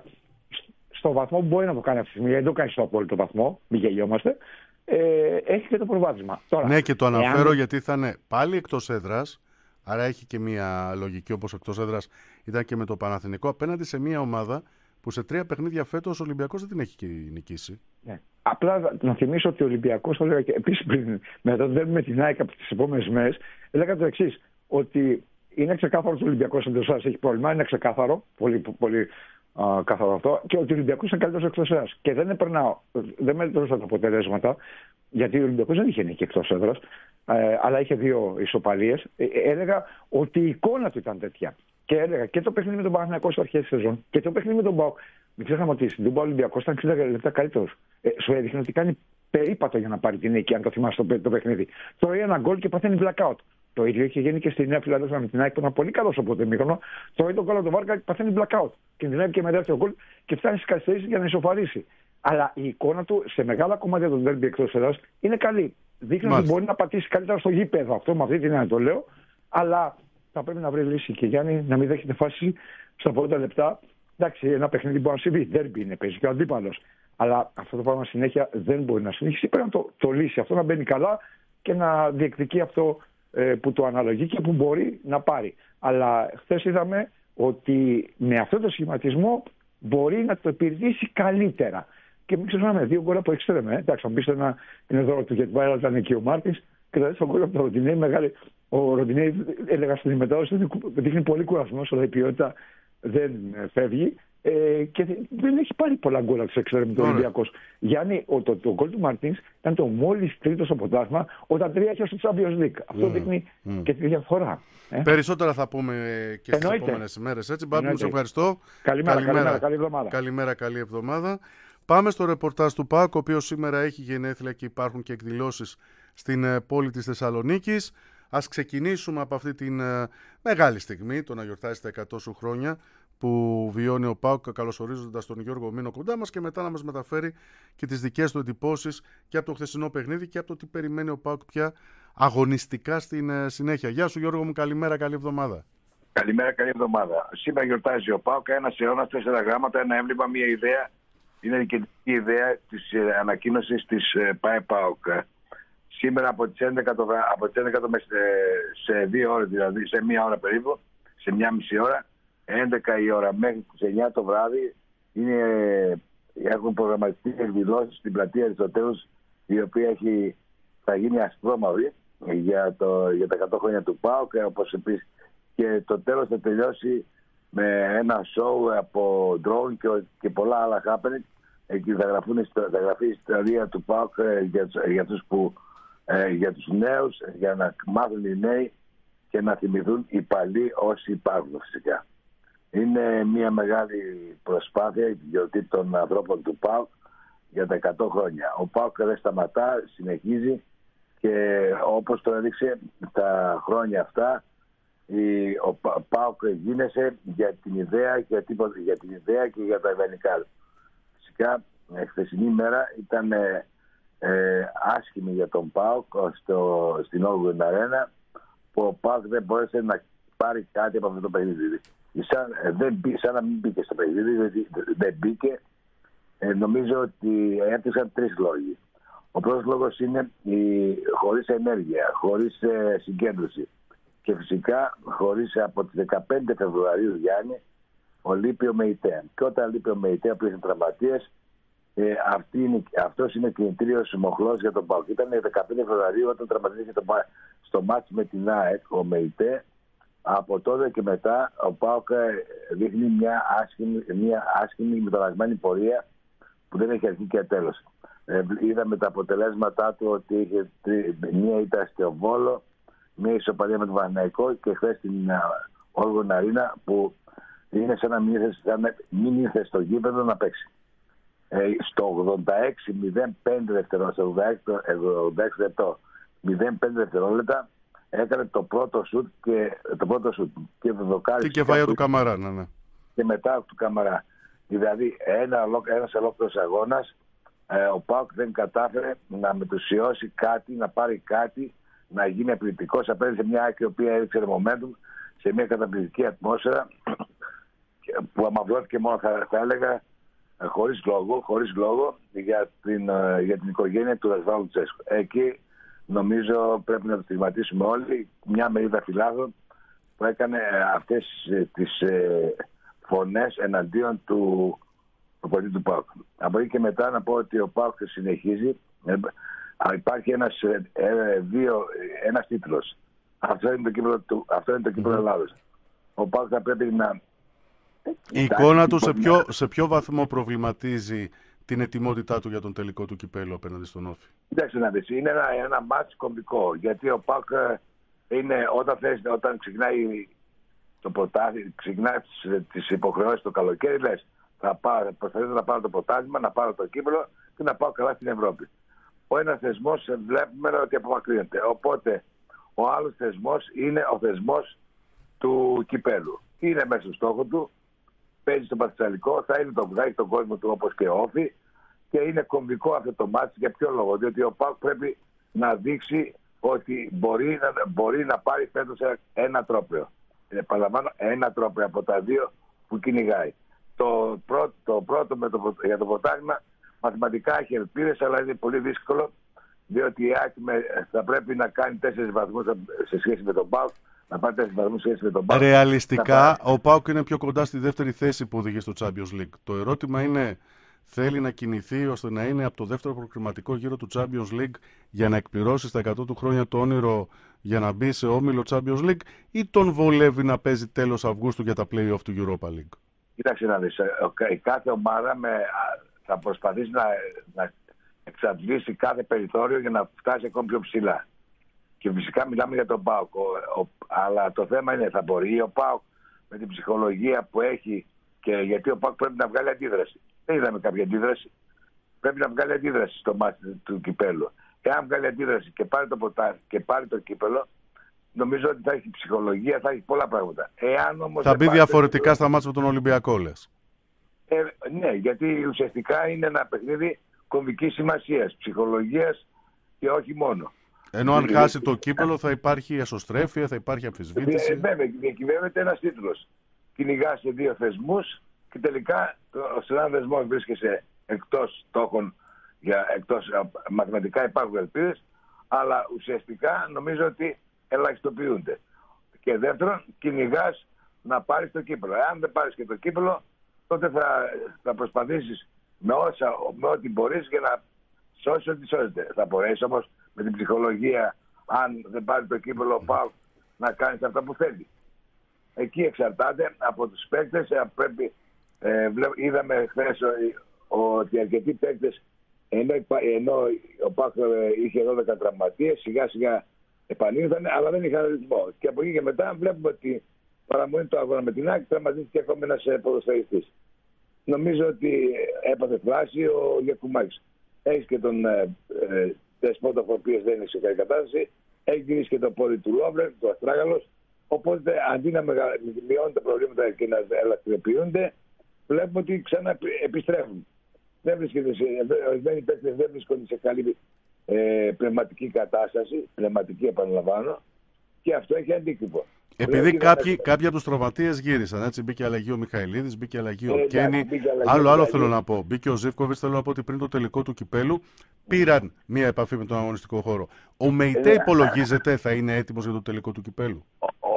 στο βαθμό που μπορεί να το κάνει αυτή τη στιγμή. Δεν το κάνει στο απόλυτο βαθμό. Μην γελιόμαστε. Ε, έχει και το προβάδισμα. Τώρα, ναι, και το αναφέρω εάν... γιατί θα είναι πάλι εκτός έδρας. Άρα έχει και μια λογική, όπως εκτός έδρας ήταν και με το Παναθηναϊκό, απέναντι σε μια ομάδα που σε τρία παιχνίδια φέτος ο Ολυμπιακός δεν την έχει νικήσει. Ναι. Απλά να θυμίσω ότι ο Ολυμπιακός, το έλεγα και επίσης πριν, μετά το με την ΑΕΚ από τις επόμενες μέρες, έλεγα το εξής, ότι είναι ξεκάθαρο ότι ο Ολυμπιακός εντός έδρας έχει πρόβλημα, είναι ξεκάθαρο, πολύ, πολύ α, καθαρό αυτό, και ότι ο Ολυμπιακός είναι καλύτερος εκτός έδρας. Και δεν επερνάω, δεν μετρούσα τα αποτελέσματα, γιατί ο Ολυμπιακός δεν είχε νίκη εκτός έδρας. Ε, αλλά είχε δύο ισοπαλίες. Ε, έλεγα ότι η εικόνα του ήταν τέτοια. Και έλεγα και το παιχνίδι με τον Παναθηναϊκό στο αρχές της σεζόν και το παιχνίδι με τον ΠΑΟΚ. Μην ξεχνάμε ότι στην Τούμπα ο Ολυμπιακός ήταν εξήντα λεπτά καλύτερος. Ε, σου έδειχνε ότι κάνει περίπατο για να πάρει την νίκη, αν το θυμάσαι το, το παιχνίδι. Τρώει ένα γκολ και παθαίνει blackout. Το ίδιο είχε γίνει και στη Νέα Φιλαδέλφια με την ΑΕΚ που ήταν πολύ καλό από το μήχρονο. Τρώει τον γκολ από τον Βάρκα και παθαίνει blackout. Κινδυνεύει και με δεύτερο γκολ και φτάνει στις καθυστερήσεις για να ισοφαρίσει. Αλλά η εικόνα του σε μεγάλα κομμάτια των ντέρμπι εκτός έδρας είναι καλή. Δείχνει ότι μπορεί να πατήσει καλύτερα στο γήπεδο. Αυτό με αυτή την έννοια το λέω. Αλλά θα πρέπει να βρει λύση. Και Γιάννη, να μην δέχεται φάση στα πρώτα λεπτά. Εντάξει, ένα παιχνίδι μπορεί να συμβεί. Ντέρμπι είναι, παίζει και ο αντίπαλος. Αλλά αυτό το πράγμα συνέχεια δεν μπορεί να συνεχίσει. Πρέπει να το, το λύσει αυτό, να μπαίνει καλά και να διεκδικεί αυτό ε, που το αναλογεί και που μπορεί να πάρει. Αλλά χθες είδαμε ότι με αυτό το σχηματισμό μπορεί να το υπηρετήσει καλύτερα. Και μην ξεχνάμε, δύο γκολ από εξτρέμε. Εντάξει, αν πείτε να είναι δώρο του γιατί πάει, ήταν εκεί ο Μάρτης και θα δει τον γκολ από τον Ροντινέη. Μεγάλη... Ο Ροντινέη, έλεγα στην μετάδοση, δείχνει πολύ κουρασμό, αλλά η ποιότητα δεν φεύγει. Ε, και δεν έχει πάρει πολλά γκολ από τους εξτρέμ του Ολυμπιακός. Γιάννη, ο, το, το γκολ του Μαρτίνς ήταν το μόλις τρίτο στο πρωτάθλημα όταν τρία είχε στο Champions League. Αυτό mm. δείχνει mm. και τη διαφορά. Ε? Περισσότερα θα πούμε και στις επόμενες ημέρες. Έτσι, Μπάμπη, σε ευχαριστώ. Καλημέρα, καλημέρα, καλημέρα, καλή εβδομάδα. Καλημέρα, καλή εβδομάδα. Πάμε στο ρεπορτάζ του ΠΑΟΚ, ο οποίος σήμερα έχει γενέθλια και υπάρχουν και εκδηλώσεις στην πόλη της Θεσσαλονίκης. Ας ξεκινήσουμε από αυτή την uh, μεγάλη στιγμή, το να γιορτάσει τα εκατό σου χρόνια που βιώνει ο ΠΑΟΚ, καλωσορίζοντας τον Γιώργο Μήνο κοντά μας, και μετά να μας μεταφέρει και τις δικές του εντυπώσεις και από το χθεσινό παιχνίδι και από το τι περιμένει ο ΠΑΟΚ πια αγωνιστικά στην uh, συνέχεια. Γεια σου Γιώργο μου, καλημέρα, καλή εβδομάδα. Καλημέρα, καλή εβδομάδα. Σήμερα γιορτάζει ο ΠΑΟΚ, ένα αιώνα, τέσσερα γράμματα, ένα έμβλημα, μια ιδέα. Είναι η κεντρική ιδέα της uh, ανακοίνωσης της uh, ΠΑΕ ΠΑΟΚ. Σήμερα από τις έντεκα, το, από τις έντεκα το, σε δύο ώρες, δηλαδή σε μία ώρα περίπου, σε μία μισή ώρα, έντεκα η ώρα μέχρι τις εννιά το βράδυ, είναι, έχουν προγραμματιστεί εκδηλώσεις στην πλατεία Αριστοτέλους, η οποία έχει, θα γίνει ασπρόμαυρη για, το, για τα εκατό χρόνια του ΠΑΟΚ, όπως επίσης και το τέλος θα τελειώσει με ένα show από drone και, και πολλά άλλα happening. Εκεί θα, γραφούν, θα γραφεί η ιστορία του ΠΑΟΚ για, για τους που Ε, για τους νέους, για να μάθουν οι νέοι και να θυμηθούν οι παλιοί όσοι υπάρχουν φυσικά. Είναι μια μεγάλη προσπάθεια η γιορτή των ανθρώπων του ΠΑΟΚ για τα εκατό χρόνια. Ο ΠΑΟΚ δεν σταματά, συνεχίζει και όπως το έδειξε τα χρόνια αυτά, η, ο ΠΑΟΚ γίνεσαι για την ιδέα, για, τίποτα, για την ιδέα και για τα ιδανικά. Φυσικά, χθεσινή μέρα ήταν Ε, άσχημη για τον ΠΑΟΚ στο, στην Όλγουιν Αρένα, που ο ΠΑΟΚ δεν μπόρεσε να πάρει κάτι από αυτό το παιχνίδι. Σαν, ε, δεν, σαν να μην μπήκε στο παιχνίδι, δεν, δεν μπήκε. Ε, νομίζω ότι έπτυσαν τρεις λόγοι. Ο πρώτος λόγος είναι η, χωρίς ενέργεια, χωρίς ε, συγκέντρωση και φυσικά χωρίς από τις δεκαπέντε Φεβρουαρίου, Γιάννη, ο λείπει ο ΜΕΙΤΕ. Και όταν λείπει ο ΜΕΙΤΕ που είναι τραυματίες, Ε, αυτή είναι, αυτός είναι κινητήριος μοχλός για τον ΠΑΟΚ. Ήταν δεκαπέντε Φεβρουαρίου όταν τραυματίστηκε στο μάτς με την ΑΕΚ ο ΜΕΙΤΕ. Από τότε και μετά ο ΠΑΟΚ δείχνει μια άσχημη, μια άσχημη μεταλλαγμένη πορεία που δεν έχει αρχή και τέλος. Ε, είδαμε τα αποτελέσματά του ότι είχε μία ήττα στο Βόλο, μία ισοπαλία με τον Παναθηναϊκό και χθες στην Όλγουιν Αρίνα που είναι σαν να μην ήρθε, σαν να μην ήρθε στο γήπεδο να παίξει. Στο ογδόντα έξι μηδέν πέντε δευτερόλεπτα, λεπτό, μηδέν πέντε δευτερόλεπτα έκανε το πρώτο σουτ και το πρώτο σουτ και το δοκάρι. Και κεφαλιά του Καμαρά, ναι, ναι. Και μετά του Καμαρά. Δηλαδή ένα, ένας ολόκληρος αγώνας, ε, ο ΠΑΟΚ δεν κατάφερε να μετουσιώσει κάτι, να πάρει κάτι, να γίνει απειλητικός απέναντι σε μια άκρη η οποία έδειξε momentum, σε μια καταπληκτική ατμόσφαιρα που αμαυρώθηκε μόνο, θα, θα έλεγα, χωρίς λόγο, χωρίς λόγο για την, για την οικογένεια του Ρασβάλου Τσέσκου. Εκεί νομίζω πρέπει να το στιγματίσουμε όλοι. Μια μερίδα φιλάδων που έκανε αυτές τις ε, φωνές εναντίον του προπονητή του ΠΑΟΚ. Από εκεί και μετά να πω ότι ο ΠΑΟΚ συνεχίζει. Ε, υπάρχει ένας, ε, δύο, ένας τίτλος. Αυτό είναι το κύπελλο του, αυτό είναι το κύπελλο Ελλάδος. Ο ΠΑΟΚ θα πρέπει να... Η εικόνα του σε ποιο, σε ποιο βαθμό προβληματίζει την ετοιμότητά του για τον τελικό του κυπέλλου απέναντι στον Όφη? Κοιτάξτε να δεις, είναι ένα, ένα μάτς κομβικό. Γιατί ο ΠΑΟΚ είναι, όταν, θες, όταν ξεκινάει το πρωτάθλημα, ξεκινάει τις, τις υποχρεώσεις το καλοκαίρι, λες θα προσπαθήσω να πάρω το πρωτάθλημα, να πάρω το κύπελλο και να πάω καλά στην Ευρώπη. Ο ένας θεσμός βλέπουμε ότι απομακρύνεται. Οπότε ο άλλος θεσμός είναι ο θεσμός του κυπέλλου. Είναι μέσα στο στόχο του. Παίζει στο Παθησαλικό, θα είναι το βγάζει τον κόσμο του όπως και Όφη και είναι κομβικό αυτό το μάτι. Για ποιο λόγο? Διότι ο ΠΑΟΚ πρέπει να δείξει ότι μπορεί να, μπορεί να πάρει φέτος ένα τρόπαιο. Επαναλαμβάνω, ένα τρόπαιο από τα δύο που κυνηγάει. Το πρώτο, το πρώτο με το, για το πρωτάθλημα μαθηματικά έχει ελπίδες, αλλά είναι πολύ δύσκολο διότι η ΑΕΚ θα πρέπει να κάνει τέσσερις βαθμούς σε σχέση με τον ΠΑΟΚ. Να πάρει τέσσερις βαθμούς σε σχέση με τον ΠΑΟΚ. Ρεαλιστικά, ο ΠΑΟΚ είναι πιο κοντά στη δεύτερη θέση που οδηγεί στο Champions League. Το ερώτημα είναι, θέλει να κινηθεί ώστε να είναι από το δεύτερο προκριματικό γύρο του Champions League για να εκπληρώσει στα εκατό του χρόνια το όνειρο για να μπει σε όμιλο Champions League, ή τον βολεύει να παίζει τέλος Αυγούστου για τα play-off του Europa League? Κοίταξε να δεις, η κάθε ομάδα με, θα προσπαθήσει να, να εξαντλήσει κάθε περιθώριο για να φτάσει ακόμη πιο ψηλά. Και φυσικά μιλάμε για τον ΠΑΟΚ. Ο, ο, αλλά το θέμα είναι, θα μπορεί ο ΠΑΟΚ με την ψυχολογία που έχει, και γιατί ο ΠΑΟΚ πρέπει να βγάλει αντίδραση. Δεν είδαμε κάποια αντίδραση. Πρέπει να βγάλει αντίδραση στο μάτι του κυπέλου. Εάν βγάλει αντίδραση και πάρει το ποτάρι και πάρει το κύπελο, νομίζω ότι θα έχει ψυχολογία, θα έχει πολλά πράγματα. Εάν όμως θα μπει διαφορετικά το... στα μάτια με τον Ολυμπιακό, λες. Ε, ναι, γιατί ουσιαστικά είναι ένα παιχνίδι κομβικής σημασίας, ψυχολογίας και όχι μόνο. Ενώ αν χάσει το κύπελο θα υπάρχει εσωστρέφεια, θα υπάρχει αμφισβήτηση. Ε, βέβαια, διακυβεύεται ένας τίτλος. Κυνηγάς σε δύο θεσμούς και τελικά σε έναν θεσμό βρίσκεσαι εκτός στόχων, για, εκτός μαθηματικά υπάρχουν ελπίδες, αλλά ουσιαστικά νομίζω ότι ελαχιστοποιούνται. Και δεύτερον, κυνηγάς να πάρεις το κύπελο. Αν δεν πάρεις και το κύπελο, τότε θα, θα προσπαθήσεις με, όσα, με ό,τι μπορείς για να σώσεις ό,τι σώζεται. Θα μπορέσεις όμως με την ψυχολογία, αν δεν πάρει το κύπελο ο ΠΑΟΚ, να κάνεις αυτά που θέλει. Εκεί εξαρτάται από τους παίκτες. Πρέπει, ε, είδαμε χθες ότι αρκετοί παίκτες, ενώ, ενώ ο ΠΑΟΚ είχε δώδεκα τραυματίες, σιγά σιγά επανήλθαν, αλλά δεν είχαν ρυθμό. Και από εκεί και μετά βλέπουμε ότι παραμονή το αγώνα με την ΑΕΚ τραυματίστηκε ακόμη ένας ποδοσφαιριστής. Νομίζω ότι έπαθε φλάση ο Γιακουμάκης. Έχει και τον ε, ε, Δεσπότοφ, ο οποίος δεν είναι σε καλή κατάσταση. Έχει γυρίσει και το πόδι του Λόβρεν, του Αστράγαλος. Οπότε αντί να μειώνουν τα προβλήματα και να ελαφριοποιούνται, βλέπουμε ότι ξανά επιστρέφουν. Δεν βρίσκεται σε, ορισμένοι παίκτες δεν βρίσκονται σε καλή ε, πνευματική κατάσταση, πνευματική επαναλαμβάνω, και αυτό έχει αντίκτυπο. Επειδή κάποιοι, κάποιοι από τους τραυματίες γύρισαν, έτσι, μπήκε αλλαγή ο Μιχαηλίδης, μπήκε αλλαγή ο ε, Κένι. Άλλο, άλλο θέλω να πω. Μπήκε ο Ζίβκοβιτς, θέλω να πω ότι πριν το τελικό του κυπέλου πήραν μία επαφή με τον αγωνιστικό χώρο. Ο Μεϊτέ ε, υπολογίζεται, θα είναι έτοιμος για το τελικό του κυπέλου.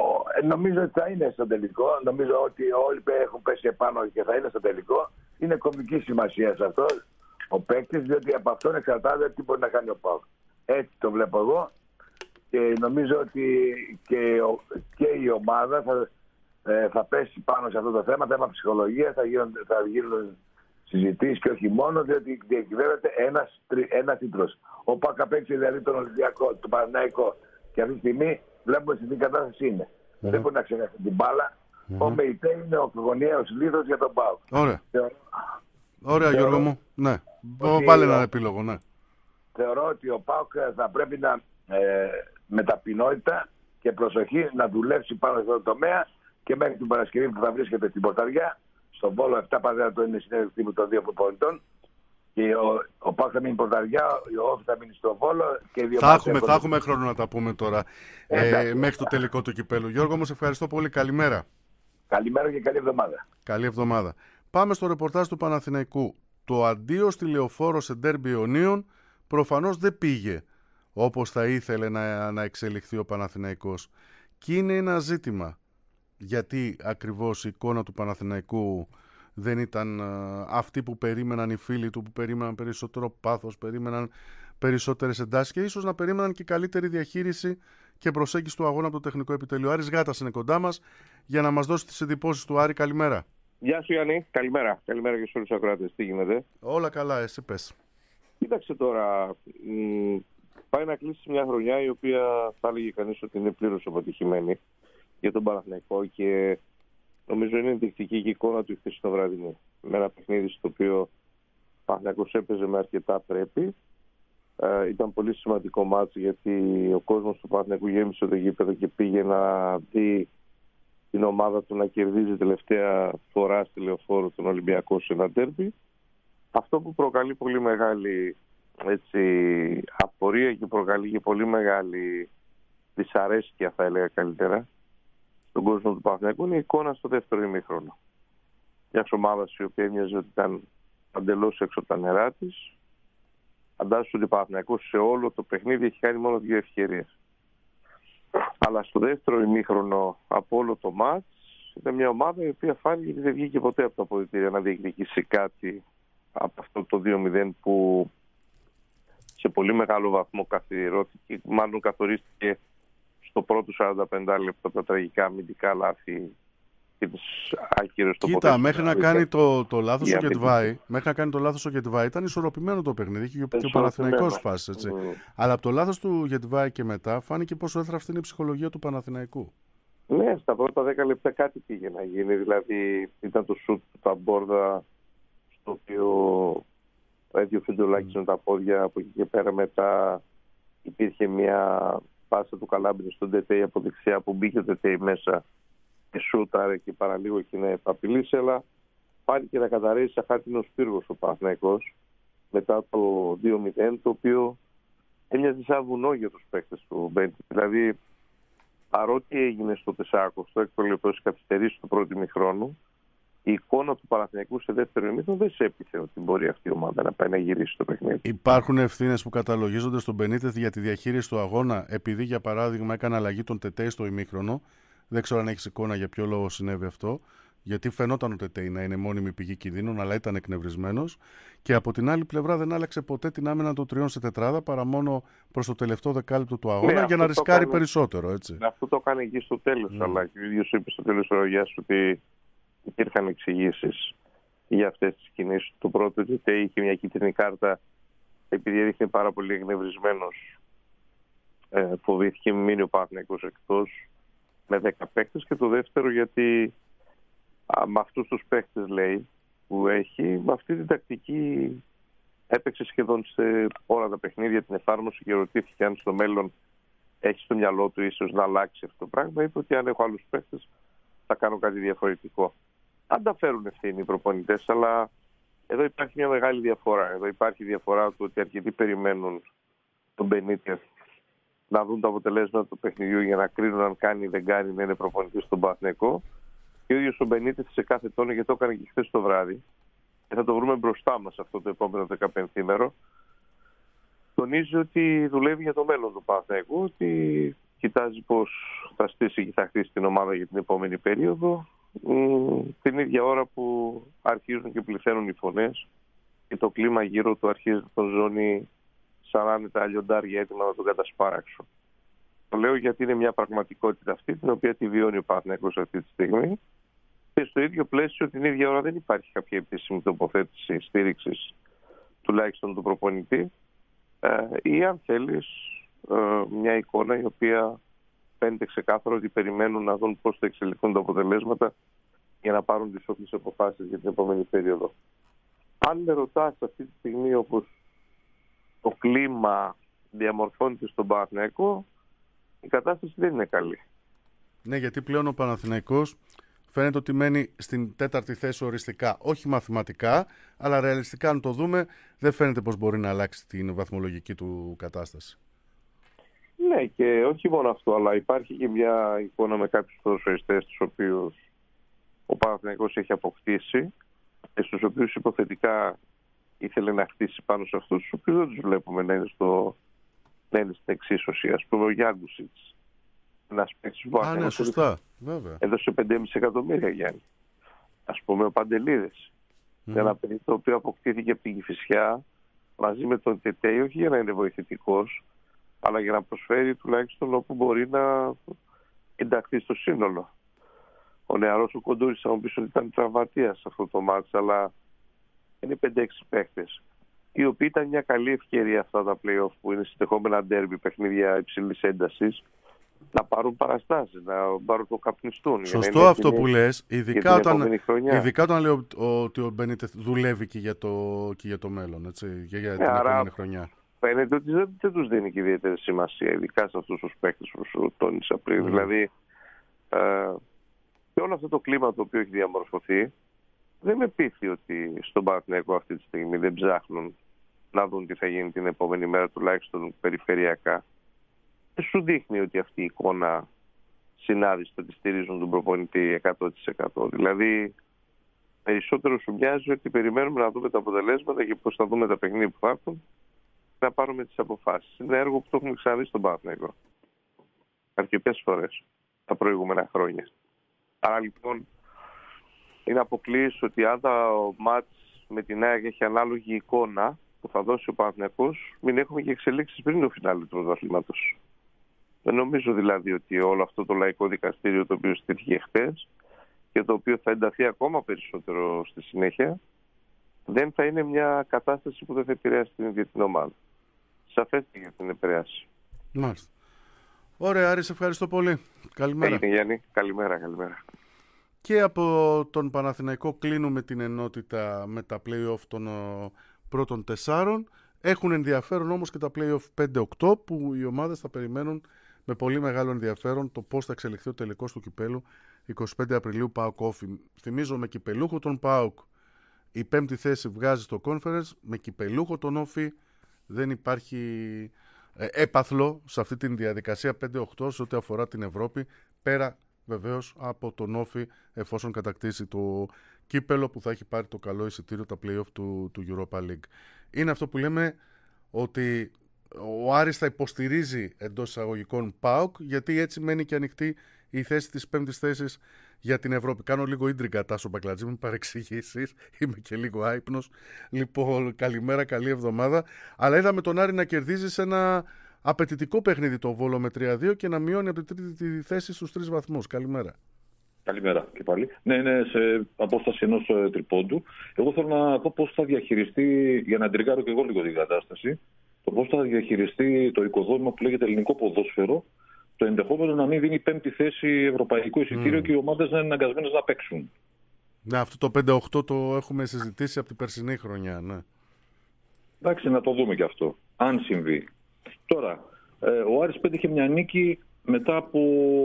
Νομίζω ότι θα είναι στο τελικό. Νομίζω ότι όλοι έχουν πέσει επάνω και θα είναι στο τελικό. Είναι κομβική σημασία σε αυτό ο παίκτης, διότι από αυτόν εξαρτάται τι μπορεί να κάνει ο ΠΑΟΚ. Έτσι το βλέπω εγώ. Και νομίζω ότι και, ο, και η ομάδα θα, ε, θα πέσει πάνω σε αυτό το θέμα, θέμα ψυχολογία, θα γίνουν, θα γίνουν συζητήσεις και όχι μόνο, διότι διακυβεύεται ένας, ένας τίτλος. Ο ΠΑΟΚ απέκτησε δηλαδή τον Ολυμπιακό, τον Παναθηναϊκό, και αυτή τη στιγμή βλέπουμε σε τι κατάσταση είναι. Mm-hmm. Δεν μπορεί να ξεχάσει την μπάλα. Mm-hmm. Ο Μεϊτέ είναι ο γωνιαίος λίθος για τον ΠΑΟΚ. Ωραία. Θεωρώ... Ωραία, Θεωρώ... Γιώργο μου. Ναι. Βάλε έναν επίλογο, ναι. Θεωρώ ότι ο ΠΑΟΚ θα πρέπει να ε, με ταπεινότητα και προσοχή να δουλέψει πάνω σε αυτό το τομέα, και μέχρι την Παρασκευή που θα βρίσκεται στην Πορταριά, στον Βόλο επτά παραδείγματο είναι συνέντευξη των δύο προπονητών, και ο, ο ΠΑΟΚ θα μείνει Πορταριά, ο Όφη θα μείνει στον Βόλο και οι δύο θα, έχουμε, θα έχουμε χρόνο να τα πούμε τώρα ε, μέχρι το τελικό του κυπέλου. Γιώργο μου, σε ευχαριστώ πολύ. Καλημέρα. Καλημέρα και καλή εβδομάδα. Καλή εβδομάδα. Πάμε στο ρεπορτάζ του Παναθηναϊκού. Το αντίο στη Λεωφόρο σε ντέρμπι Ιωνίων προφανώς δεν πήγε όπως θα ήθελε να, να εξελιχθεί ο Παναθηναϊκός. Και είναι ένα ζήτημα. Γιατί ακριβώς η εικόνα του Παναθηναϊκού δεν ήταν uh, αυτή που περίμεναν οι φίλοι του, που περίμεναν περισσότερο πάθος, περίμεναν περισσότερες εντάσεις και ίσως να περίμεναν και καλύτερη διαχείριση και προσέγγιση του αγώνα από το τεχνικό επιτελείο. Άρης Γάτας είναι κοντά μας για να μας δώσει τις εντυπώσεις του. Άρη, καλημέρα. Γεια σου Γιάννη, καλημέρα. Καλημέρα και στους όλους τους ακροατές. Τι γίνεται? Όλα καλά, εσύ πες. Κοίταξε τώρα, μ, πάει να κλείσει μια χρονιά η οποία θα έλεγε κανείς ότι είναι πλήρως αποτυχημένη για τον Παναθηναϊκό, και νομίζω είναι ενδεικτική και η εικόνα του χθες το βράδυ. Με ένα παιχνίδι στο οποίο ο Παναθηναϊκός έπαιζε με αρκετά πρέπει. Ε, ήταν πολύ σημαντικό μάτς, γιατί ο κόσμος του Παναθηναϊκού γέμισε το γήπεδο και πήγε να δει την ομάδα του να κερδίζει τελευταία φορά στη Λεωφόρο τον Ολυμπιακό σε ένα ντέρμπι. Αυτό που προκαλεί πολύ μεγάλη έτσι, απορία και προκαλεί και πολύ μεγάλη δυσαρέσκεια, θα έλεγα καλύτερα, στον κόσμο του Παναθηναϊκού, είναι η εικόνα στο δεύτερο ημίχρονο. Μια ομάδα η οποία μοιάζει ότι ήταν παντελώς έξω από τα νερά της. Φαντάζομαι ότι ο Παναθηναϊκός σε όλο το παιχνίδι έχει κάνει μόνο δύο ευκαιρίες. Αλλά στο δεύτερο ημίχρονο από όλο το μάτς ήταν μια ομάδα η οποία φάνηκε ότι δεν βγήκε ποτέ από τα αποδυτήρια να διεκδικήσει κάτι από αυτό το δύο μηδέν που σε πολύ μεγάλο βαθμό καθιερώθηκε, μάλλον καθορίστηκε στο πρώτο σαράντα πέντε λεπτό από τα τραγικά αμυντικά λάθη και τις άκυρες τοποθέσεις. Κοίτα, μέχρι να κάνει το, το λάθος ο Γετβάη, μέχρι να κάνει το λάθος ο Γετβάη ήταν ισορροπημένο το παιχνίδι και, και ο Παναθηναϊκός φάση, έτσι. Mm. Αλλά από το λάθος του Γετβάη και μετά φάνηκε πόσο έθραυστη είναι η ψυχολογία του Παναθηναϊκού. Ναι, στα πρώτα δέκα λεπτά κάτι πήγε να γίνει. Δηλαδή ήταν το σουτ του Ταμπόρδα, στο οποίο έδιωξε ο Φιντολάκης mm. με τα πόδια. Από εκεί και πέρα μετά υπήρχε μια πάσα του Καλάμπρη στον Τετέι από δεξιά που μπήκε ο Τετέι μέσα και σούταρε και παραλίγο και να επαπειλήσει, αλλά φάνηκε να καταρρέσει σαν χάρτινος πύργος ο Παναθηναϊκός μετά το δύο μηδέν, το οποίο έμοιαζε σαν βουνό για τους παίκτες του Μπέντι. Δηλαδή, παρότι έγινε στο τεσσάρικοστό, έκτο λεπτό στις καθυστερήσεις του πρώτου ημιχρόνου, η εικόνα του Παναθηναϊκού σε δεύτερο ημίχρονο δεν σε έπειθε ότι μπορεί αυτή η ομάδα να πάει να γυρίσει το παιχνίδι. Υπάρχουν ευθύνες που καταλογίζονται στον Μπενίτεθ για τη διαχείριση του αγώνα, επειδή για παράδειγμα έκανε αλλαγή τον Τετέι στο ημίχρονο. Δεν ξέρω αν έχεις εικόνα για ποιο λόγο συνέβη αυτό. Γιατί φαινόταν ο Τετέι να είναι μόνιμη πηγή κινδύνων, αλλά ήταν εκνευρισμένος. Και από την άλλη πλευρά δεν άλλαξε ποτέ την άμυνα των τριών σε τετράδα, παρά μόνο προς το τελευταίο δεκάλεπτο του αγώνα, ναι, για να ρισκάρει κάνει... περισσότερο. Έτσι. Αυτό το έκανε εκεί στο τέλος. Mm. Αλλά και ο ίδιος είπε στο τέλος της ρογιάς ότι υπήρχαν εξηγήσεις για αυτές τις κινήσεις. Το πρώτο, ότι είχε μια κίτρινη κάρτα, επειδή έδειχνε πάρα πολύ εκνευρισμένος, ε, φοβήθηκε μη μείνει ο Παναθηναϊκός εκτός με δέκα παίκτες. Και το δεύτερο, γιατί α, με αυτούς τους παίκτες, λέει, που έχει, με αυτή την τακτική έπαιξε σχεδόν σε όλα τα παιχνίδια, την εφάρμοση και ρωτήθηκε αν στο μέλλον έχει στο μυαλό του ίσως να αλλάξει αυτό το πράγμα. Είπε ότι αν έχω άλλους παίκτες θα κάνω κάτι διαφορετικό. Αν τα φέρουν ευθύνη οι προπονητές, αλλά εδώ υπάρχει μια μεγάλη διαφορά. Εδώ υπάρχει διαφορά του ότι αρκετοί περιμένουν τον Μπενίτεθ να δουν τα αποτελέσματα του παιχνιδιού για να κρίνουν αν κάνει ή δεν κάνει να είναι προπονητής στον Παναθηναϊκό. Και ο ίδιος ο Μπενίτεθ σε κάθε τόνο, γιατί το έκανε και χθες το βράδυ, και θα το βρούμε μπροστά μας αυτό το επόμενο δεκαπενθήμερο, τονίζει ότι δουλεύει για το μέλλον του Παναθηναϊκού, ότι κοιτάζει πώς θα στήσει και θα χτίσει την ομάδα για την επόμενη περίοδο, την ίδια ώρα που αρχίζουν και πληθαίνουν οι φωνές και το κλίμα γύρω του αρχίζει να τον ζώνει σαν να είναι τα λιοντάρια έτοιμα να τον κατασπάραξουν. Το λέω γιατί είναι μια πραγματικότητα αυτή, την οποία τη βιώνει ο Παναθηναϊκός αυτή τη στιγμή. Και στο ίδιο πλαίσιο την ίδια ώρα δεν υπάρχει κάποια επίσημη τοποθέτηση στήριξης τουλάχιστον του προπονητή, ε, ή αν θέλεις ε, μια εικόνα η οποία φαίνεται ξεκάθαρο ότι περιμένουν να δουν πώς θα εξελιχθούν τα αποτελέσματα για να πάρουν τις όποιες αποφάσεις για την επόμενη περίοδο. Αν με ρωτάς αυτή τη στιγμή όπως το κλίμα διαμορφώνεται στον Παναθηναϊκό, η κατάσταση δεν είναι καλή. Ναι, γιατί πλέον ο Παναθηναϊκός φαίνεται ότι μένει στην τέταρτη θέση οριστικά, όχι μαθηματικά, αλλά ρεαλιστικά αν το δούμε, δεν φαίνεται πως μπορεί να αλλάξει την βαθμολογική του κατάσταση. Ναι, και όχι μόνο αυτό, αλλά υπάρχει και μια εικόνα με κάποιους ποδοσφαιριστές τους οποίους ο Παναθηναϊκός έχει αποκτήσει και στους οποίους υποθετικά ήθελε να χτίσει πάνω σε αυτούς, τους οποίους δεν τους βλέπουμε να είναι, στο, να είναι στην εξίσωση. Ας πούμε ο Γιάνγκουσιτς, ένας παίκτης που Α, ναι, σωστά, βέβαια. έδωσε πέντε κόμμα πέντε εκατομμύρια Γιάννη. Ας πούμε ο Παντελίδης, mm. ένα παιδί το οποίο αποκτήθηκε από την Κηφισιά μαζί με τον Τετέι, όχι για να είναι βοηθητικός, αλλά για να προσφέρει τουλάχιστον όπου μπορεί να ενταχθεί στο σύνολο. Ο νεαρός ο Κοντούρης θα μου πεις ότι ήταν τραυματίας σε αυτό το μάτς, αλλά είναι πέντε έξι παίκτες, οι οποίοι ήταν μια καλή ευκαιρία αυτά τα play-off που είναι συνεχόμενα ντέρμπι, παιχνίδια υψηλής έντασης, να πάρουν παραστάσεις, να πάρουν το καπνιστούν. Σωστό αυτό έτοιμοι, που λες, ειδικά όταν, ειδικά όταν λέω ότι ο Μπενίτεθ δουλεύει και για το, και για το μέλλον, έτσι, και για την ναι, επόμενη χρονιά. Φαίνεται ότι δεν, δεν τους δίνει και ιδιαίτερη σημασία, ειδικά σε αυτούς τους παίκτες που σου τόνισα πριν. Mm. Δηλαδή, ε, και όλο αυτό το κλίμα το οποίο έχει διαμορφωθεί, δεν με πείθει ότι στον Παναθηναϊκό αυτή τη στιγμή δεν ψάχνουν να δουν τι θα γίνει την επόμενη μέρα, τουλάχιστον περιφερειακά. Και σου δείχνει ότι αυτή η εικόνα συνάδει στο ότι στηρίζουν τον προπονητή εκατό τοις εκατό. Δηλαδή, περισσότερο σου μοιάζει ότι περιμένουμε να δούμε τα αποτελέσματα και πώς θα δούμε τα παιχνίδια που θα έρθουν, να πάρουμε τις αποφάσεις. Είναι έργο που το έχουμε ξαναδεί στον Παναθηναϊκό αρκετές φορές τα προηγούμενα χρόνια. Άρα λοιπόν είναι αποκλείσει ότι αν τα μάτς με την ΑΕΚ έχει ανάλογη εικόνα που θα δώσει ο Παναθηναϊκός, μην έχουμε και εξελίξεις πριν το φινάλε του πρωταθλήματος. Δεν νομίζω δηλαδή ότι όλο αυτό το λαϊκό δικαστήριο το οποίο στήθηκε χθες και το οποίο θα ενταθεί ακόμα περισσότερο στη συνέχεια, δεν θα είναι μια κατάσταση που δεν θα επηρεάσει την ίδια την ομάδα. Σαφέστηκε για την επηρεάση. Μάλιστα. Ωραία, Άρη, σε ευχαριστώ πολύ. Καλημέρα. Έγινε, Γιάννη. Καλημέρα, καλημέρα. Και από τον Παναθηναϊκό κλείνουμε την ενότητα με τα play-off των ο, πρώτων τεσσάρων. Έχουν ενδιαφέρον όμως και τα play-off πέντε οκτώ, που οι ομάδες θα περιμένουν με πολύ μεγάλο ενδιαφέρον το πώς θα εξελιχθεί ο τελικός του κυπέλου εικοστή πέμπτη Απριλίου ΠΑΟΚ Όφη. Θυμίζω, με κυπελούχο τον ΠΑΟΚ η πέμπτη θέση βγάζει στο conference, με κυπελούχο τον Όφη δεν υπάρχει ε, έπαθλο σε αυτή τη διαδικασία πέντε οκτώ σε ό,τι αφορά την Ευρώπη, πέρα βεβαίως από τον Όφη, εφόσον κατακτήσει το κύπελο που θα έχει πάρει το καλό εισιτήριο τα play-off του, του Europa League. Είναι αυτό που λέμε ότι ο Άρης θα υποστηρίζει εντός εισαγωγικών ΠΑΟΚ, γιατί έτσι μένει και ανοιχτή η θέση της πέμπτης θέσης για την Ευρώπη. Κάνω λίγο ίντριγκα, Τάσο Μπακλατζή, μην παρεξηγήσεις, είμαι και λίγο άυπνος. Λοιπόν, καλημέρα, καλή εβδομάδα. Αλλά είδαμε τον Άρη να κερδίζει σε ένα απαιτητικό παιχνίδι το Βόλο με τρία δύο και να μειώνει από την τρίτη θέση στους τρεις βαθμούς. Καλημέρα. Καλημέρα και πάλι. Ναι, είναι σε απόσταση ενός ε, τριπώντου. Εγώ θέλω να πω πώς θα διαχειριστεί, για να εντριγάρω και εγώ λίγο την κατάσταση, το πώς θα διαχειριστεί το οικοδόμημα που λέγεται ελληνικό ποδόσφαιρο, το ενδεχόμενο να μην δίνει πέμπτη θέση ευρωπαϊκό εισιτήριο mm. και οι ομάδες να είναι αναγκασμένες να παίξουν. Ναι, αυτό το πέντε οκτώ το έχουμε συζητήσει από την περσινή χρονιά, ναι. Εντάξει, να το δούμε και αυτό, αν συμβεί. Τώρα, ε, ο Άρης πέτυχε μια νίκη μετά από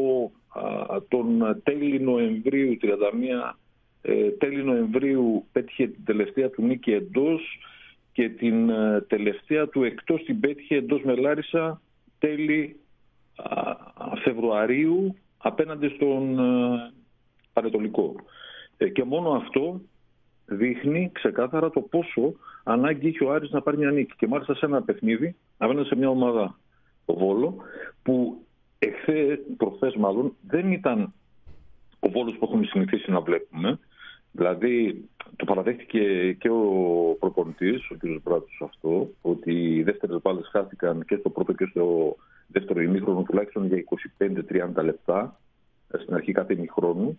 α, τον τέλη Νοεμβρίου, τριάντα μία ε, τέλη Νοεμβρίου πέτυχε την τελευταία του νίκη εντός και την ε, τελευταία του εκτός την πέτυχε εντός με Λάρισα τέλη α, Φεβρουαρίου απέναντι στον ε, Πανετολικό. Ε, και μόνο αυτό δείχνει ξεκάθαρα το πόσο ανάγκη είχε ο Άρης να πάρει μια νίκη. Και μάλιστα σε ένα παιχνίδι απέναντι σε μια ομάδα, το Βόλο, που εχθές, προχθές μάλλον, δεν ήταν ο Βόλος που έχουμε συνηθίσει να βλέπουμε. Δηλαδή, το παραδέχτηκε και ο προπονητής, ο κ. Μπράτσος αυτό, ότι οι δεύτερες μπάλες χάθηκαν και στο πρώτο και στο δεύτερο ημίχρονο τουλάχιστον για είκοσι πέντε με τριάντα λεπτά, στην αρχή κάθε ημίχρονου.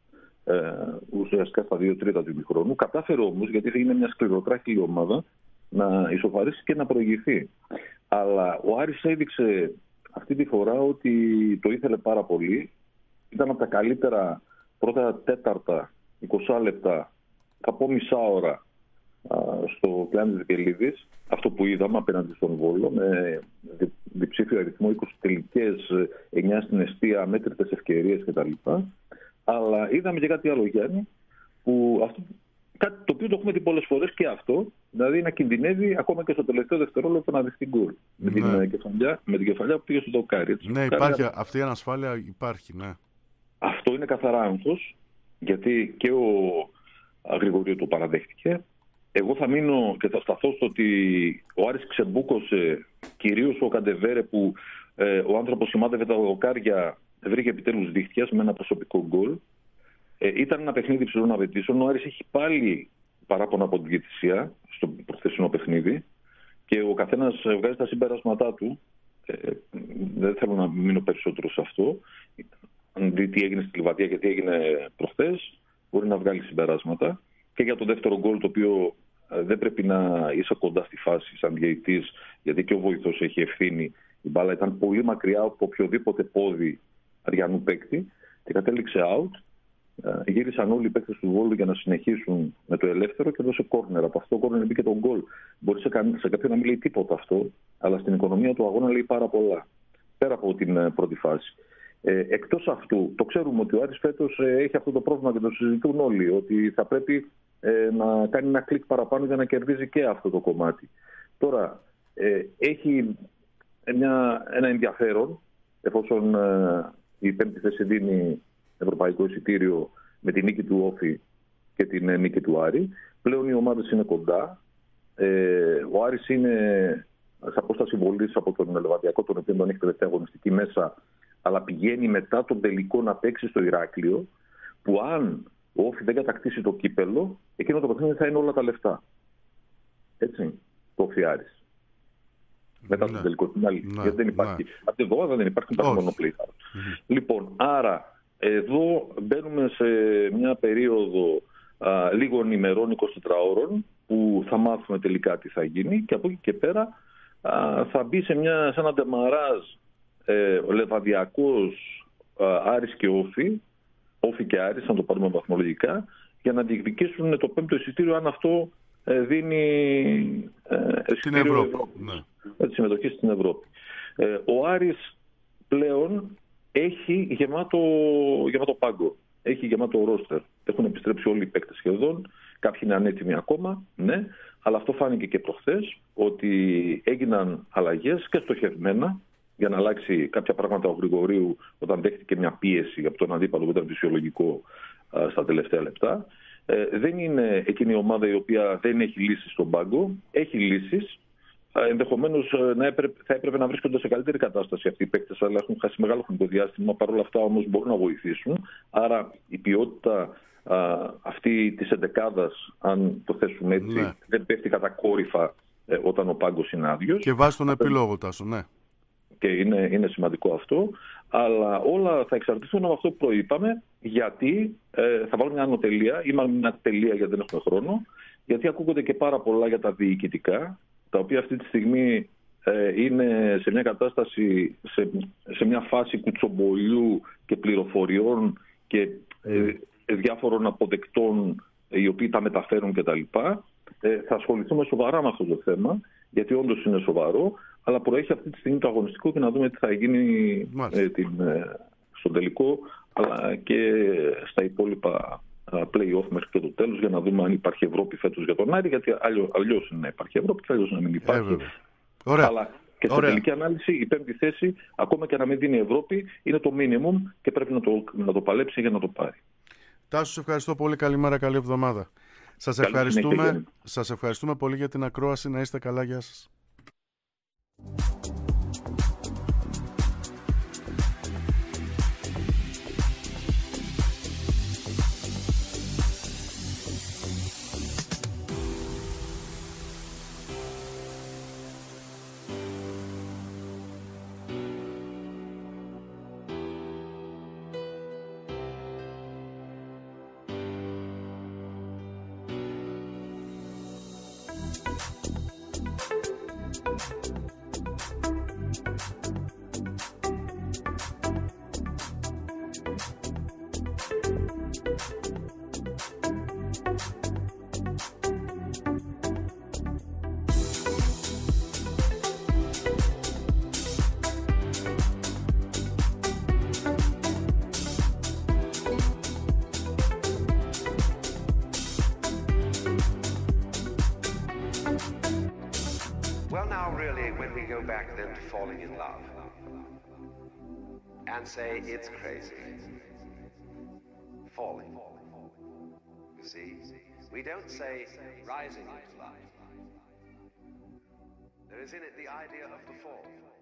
Ε, ουσιαστικά στα δύο τρίτα του ημιχρόνου. Κατάφερε όμως, γιατί είναι μια σκληροτράχηλη ομάδα, να ισοφαρίσει και να προηγηθεί. Αλλά ο Άρης έδειξε αυτή τη φορά ότι το ήθελε πάρα πολύ. Ήταν από τα καλύτερα πρώτα τέταρτα, είκοσι λεπτά, θα πω μισά ώρα α, στο κλάν της Βικελίδης. Αυτό που είδαμε απέναντι στον Βόλο, με δι, διψήφιο αριθμό, είκοσι τελικές, εννιά στην εστία, μέτρητες ευκαιρίες κτλ. Αλλά είδαμε και κάτι άλλο, Γιάννη, που αυτό, κάτι το οποίο το έχουμε δει πολλές φορές και αυτό, δηλαδή να κινδυνεύει ακόμα και στο τελευταίο δευτερόλεπτο να δεχτεί γκολ. Ναι. Με, την κεφαλιά, με την κεφαλιά που πήγε στο δοκάρι. Έτσι, ναι, υπάρχει, κάρι, αυτή η ανασφάλεια υπάρχει, ναι. Αυτό είναι καθαρά άγχος, γιατί και ο Γρηγορίου το παραδέχτηκε. Εγώ θα μείνω και θα σταθώ στο ότι ο Άρης ξεμπούκωσε, κυρίως ο Καντεβέρε, που ε, ο άνθρωπος σημάδευε τα δοκάρια, βρήκε επιτέλους δίχτυας με ένα προσωπικό γκολ. Ε, ήταν ένα παιχνίδι υψηλών απαιτήσεων. Ο Άρης έχει πάλι παράπονα από την διαιτησία στο προχθεσινό παιχνίδι και ο καθένας βγάζει τα συμπεράσματά του. Ε, δεν θέλω να μείνω περισσότερο σε αυτό. Αν δει τι έγινε στη Λιβαδιά και τι έγινε προχθές, μπορεί να βγάλει συμπεράσματα. Και για το δεύτερο γκολ, το οποίο ε, δεν πρέπει να είσαι κοντά στη φάση σαν διαιτητής, γιατί και ο βοηθός έχει ευθύνη. Η μπάλα ήταν πολύ μακριά από οποιοδήποτε πόδι αριανού παίκτη και κατέληξε out. Ε, γύρισαν όλοι οι παίκτες του Βόλου για να συνεχίσουν με το ελεύθερο και έδωσε κόρνερ. Από αυτό το κόρνερ μπήκε τον γκολ. Μπορεί σε, κα... σε κάποιον να μην λέει τίποτα αυτό, αλλά στην οικονομία του αγώνα λέει πάρα πολλά. Πέρα από την ε, πρώτη φάση. Ε, εκτός αυτού, το ξέρουμε ότι ο Άρης φέτος ε, έχει αυτό το πρόβλημα και το συζητούν όλοι, ότι θα πρέπει ε, να κάνει ένα κλικ παραπάνω για να κερδίζει και αυτό το κομμάτι. Τώρα, ε, έχει μια, ένα ενδιαφέρον, εφόσον ε, η πέμπτη θέση δίνει ευρωπαϊκό εισιτήριο με τη νίκη του Όφη και την ε, νίκη του Άρη. Πλέον οι ομάδες είναι κοντά. Ε, ο Άρης είναι σε απόσταση βολής από τον Λεβαδιακό, τον οποίο τον έχει τελευταία αγωνιστική μέσα, αλλά πηγαίνει μετά τον τελικό να παίξει στο Ηράκλειο, που αν ο Όφη δεν κατακτήσει το κύπελο, εκείνο το παιχνίδι θα είναι όλα τα λεφτά. Έτσι, το Όφη Άρης. Μετά ναι. τον τελικό φινάλι. Ναι. Γιατί δεν υπάρχει. Ναι. Από την εβδομάδα δεν υπάρχει μόνο play. Mm-hmm. Λοιπόν, άρα εδώ μπαίνουμε σε μια περίοδο α, λίγων ημερών, είκοσι τέσσερις ώρων, που θα μάθουμε τελικά τι θα γίνει και από εκεί και πέρα α, θα μπει σε, μια, σε ένα ντεμαράζ ε, λεβαδιακός α, Άρης και Όφη, Όφη και Άρης, να το πάρουμε βαθμολογικά, για να διεκδικήσουν το πέμπτο εισιτήριο, αν αυτό ε, δίνει ε, εισιτήριο Ευρώπη. Ευρώπη. Ναι. Τη συμμετοχή στην Ευρώπη. Ε, ο Άρης πλέον έχει γεμάτο, γεμάτο πάγκο. Έχει γεμάτο ρόστερ. Έχουν επιστρέψει όλοι οι παίκτες σχεδόν. Κάποιοι είναι ανέτοιμοι ακόμα, ναι. Αλλά αυτό φάνηκε και προχθές, ότι έγιναν αλλαγές και στοχευμένα για να αλλάξει κάποια πράγματα ο Γρηγορίου όταν δέχτηκε μια πίεση από τον αντίπαλο που ήταν φυσιολογικό α, στα τελευταία λεπτά. Ε, δεν είναι εκείνη η ομάδα η οποία δεν έχει λύσεις στον πάγκο. Έχει λύσεις. Ενδεχομένως θα έπρεπε να βρίσκονται σε καλύτερη κατάσταση αυτοί οι παίκτες, αλλά έχουν χάσει μεγάλο χρονικό διάστημα. Παρ' όλα αυτά όμως μπορούν να βοηθήσουν. Άρα η ποιότητα α, αυτή της εντεκάδας, αν το θέσουμε έτσι, ναι, δεν πέφτει κατακόρυφα ε, όταν ο πάγκος είναι άδειος. Και βάζει τον επίλογο, Τάσο, ναι. Και είναι, είναι σημαντικό αυτό. Αλλά όλα θα εξαρτηθούν από αυτό που προείπαμε, γιατί ε, θα βάλω μια ανωτελεία, ή μάλλον μια τελεία γιατί δεν έχουμε χρόνο, γιατί ακούγονται και πάρα πολλά για τα διοικητικά, τα οποία αυτή τη στιγμή ε, είναι σε μια κατάσταση, σε, σε μια φάση κουτσομπολιού και πληροφοριών και ε, διάφορων αποδεκτών ε, οι οποίοι τα μεταφέρουν κτλ. Ε, θα ασχοληθούμε σοβαρά με αυτό το θέμα, γιατί όντως είναι σοβαρό, αλλά προέχει αυτή τη στιγμή το αγωνιστικό και να δούμε τι θα γίνει ε, την, ε, στον τελικό, αλλά και στα υπόλοιπα play-off μέχρι και το τέλος, για να δούμε αν υπάρχει Ευρώπη φέτος για τον Άρη, γιατί αλλιώς είναι να υπάρχει Ευρώπη και αλλιώς να μην υπάρχει. Ε, Ωραία. Αλλά και στην τελική ανάλυση η πέμπτη θέση, ακόμα και να μην δίνει Ευρώπη, είναι το minimum και πρέπει να το, να το παλέψει για να το πάρει. Τάσο, σε ευχαριστώ πολύ. Καλημέρα, καλή εβδομάδα. Σας ευχαριστούμε, σας ευχαριστούμε πολύ για την ακρόαση. Να είστε καλά. Γεια σας. And say it's crazy. Falling. You see, we don't say rising to life. There is in it the idea of the fall.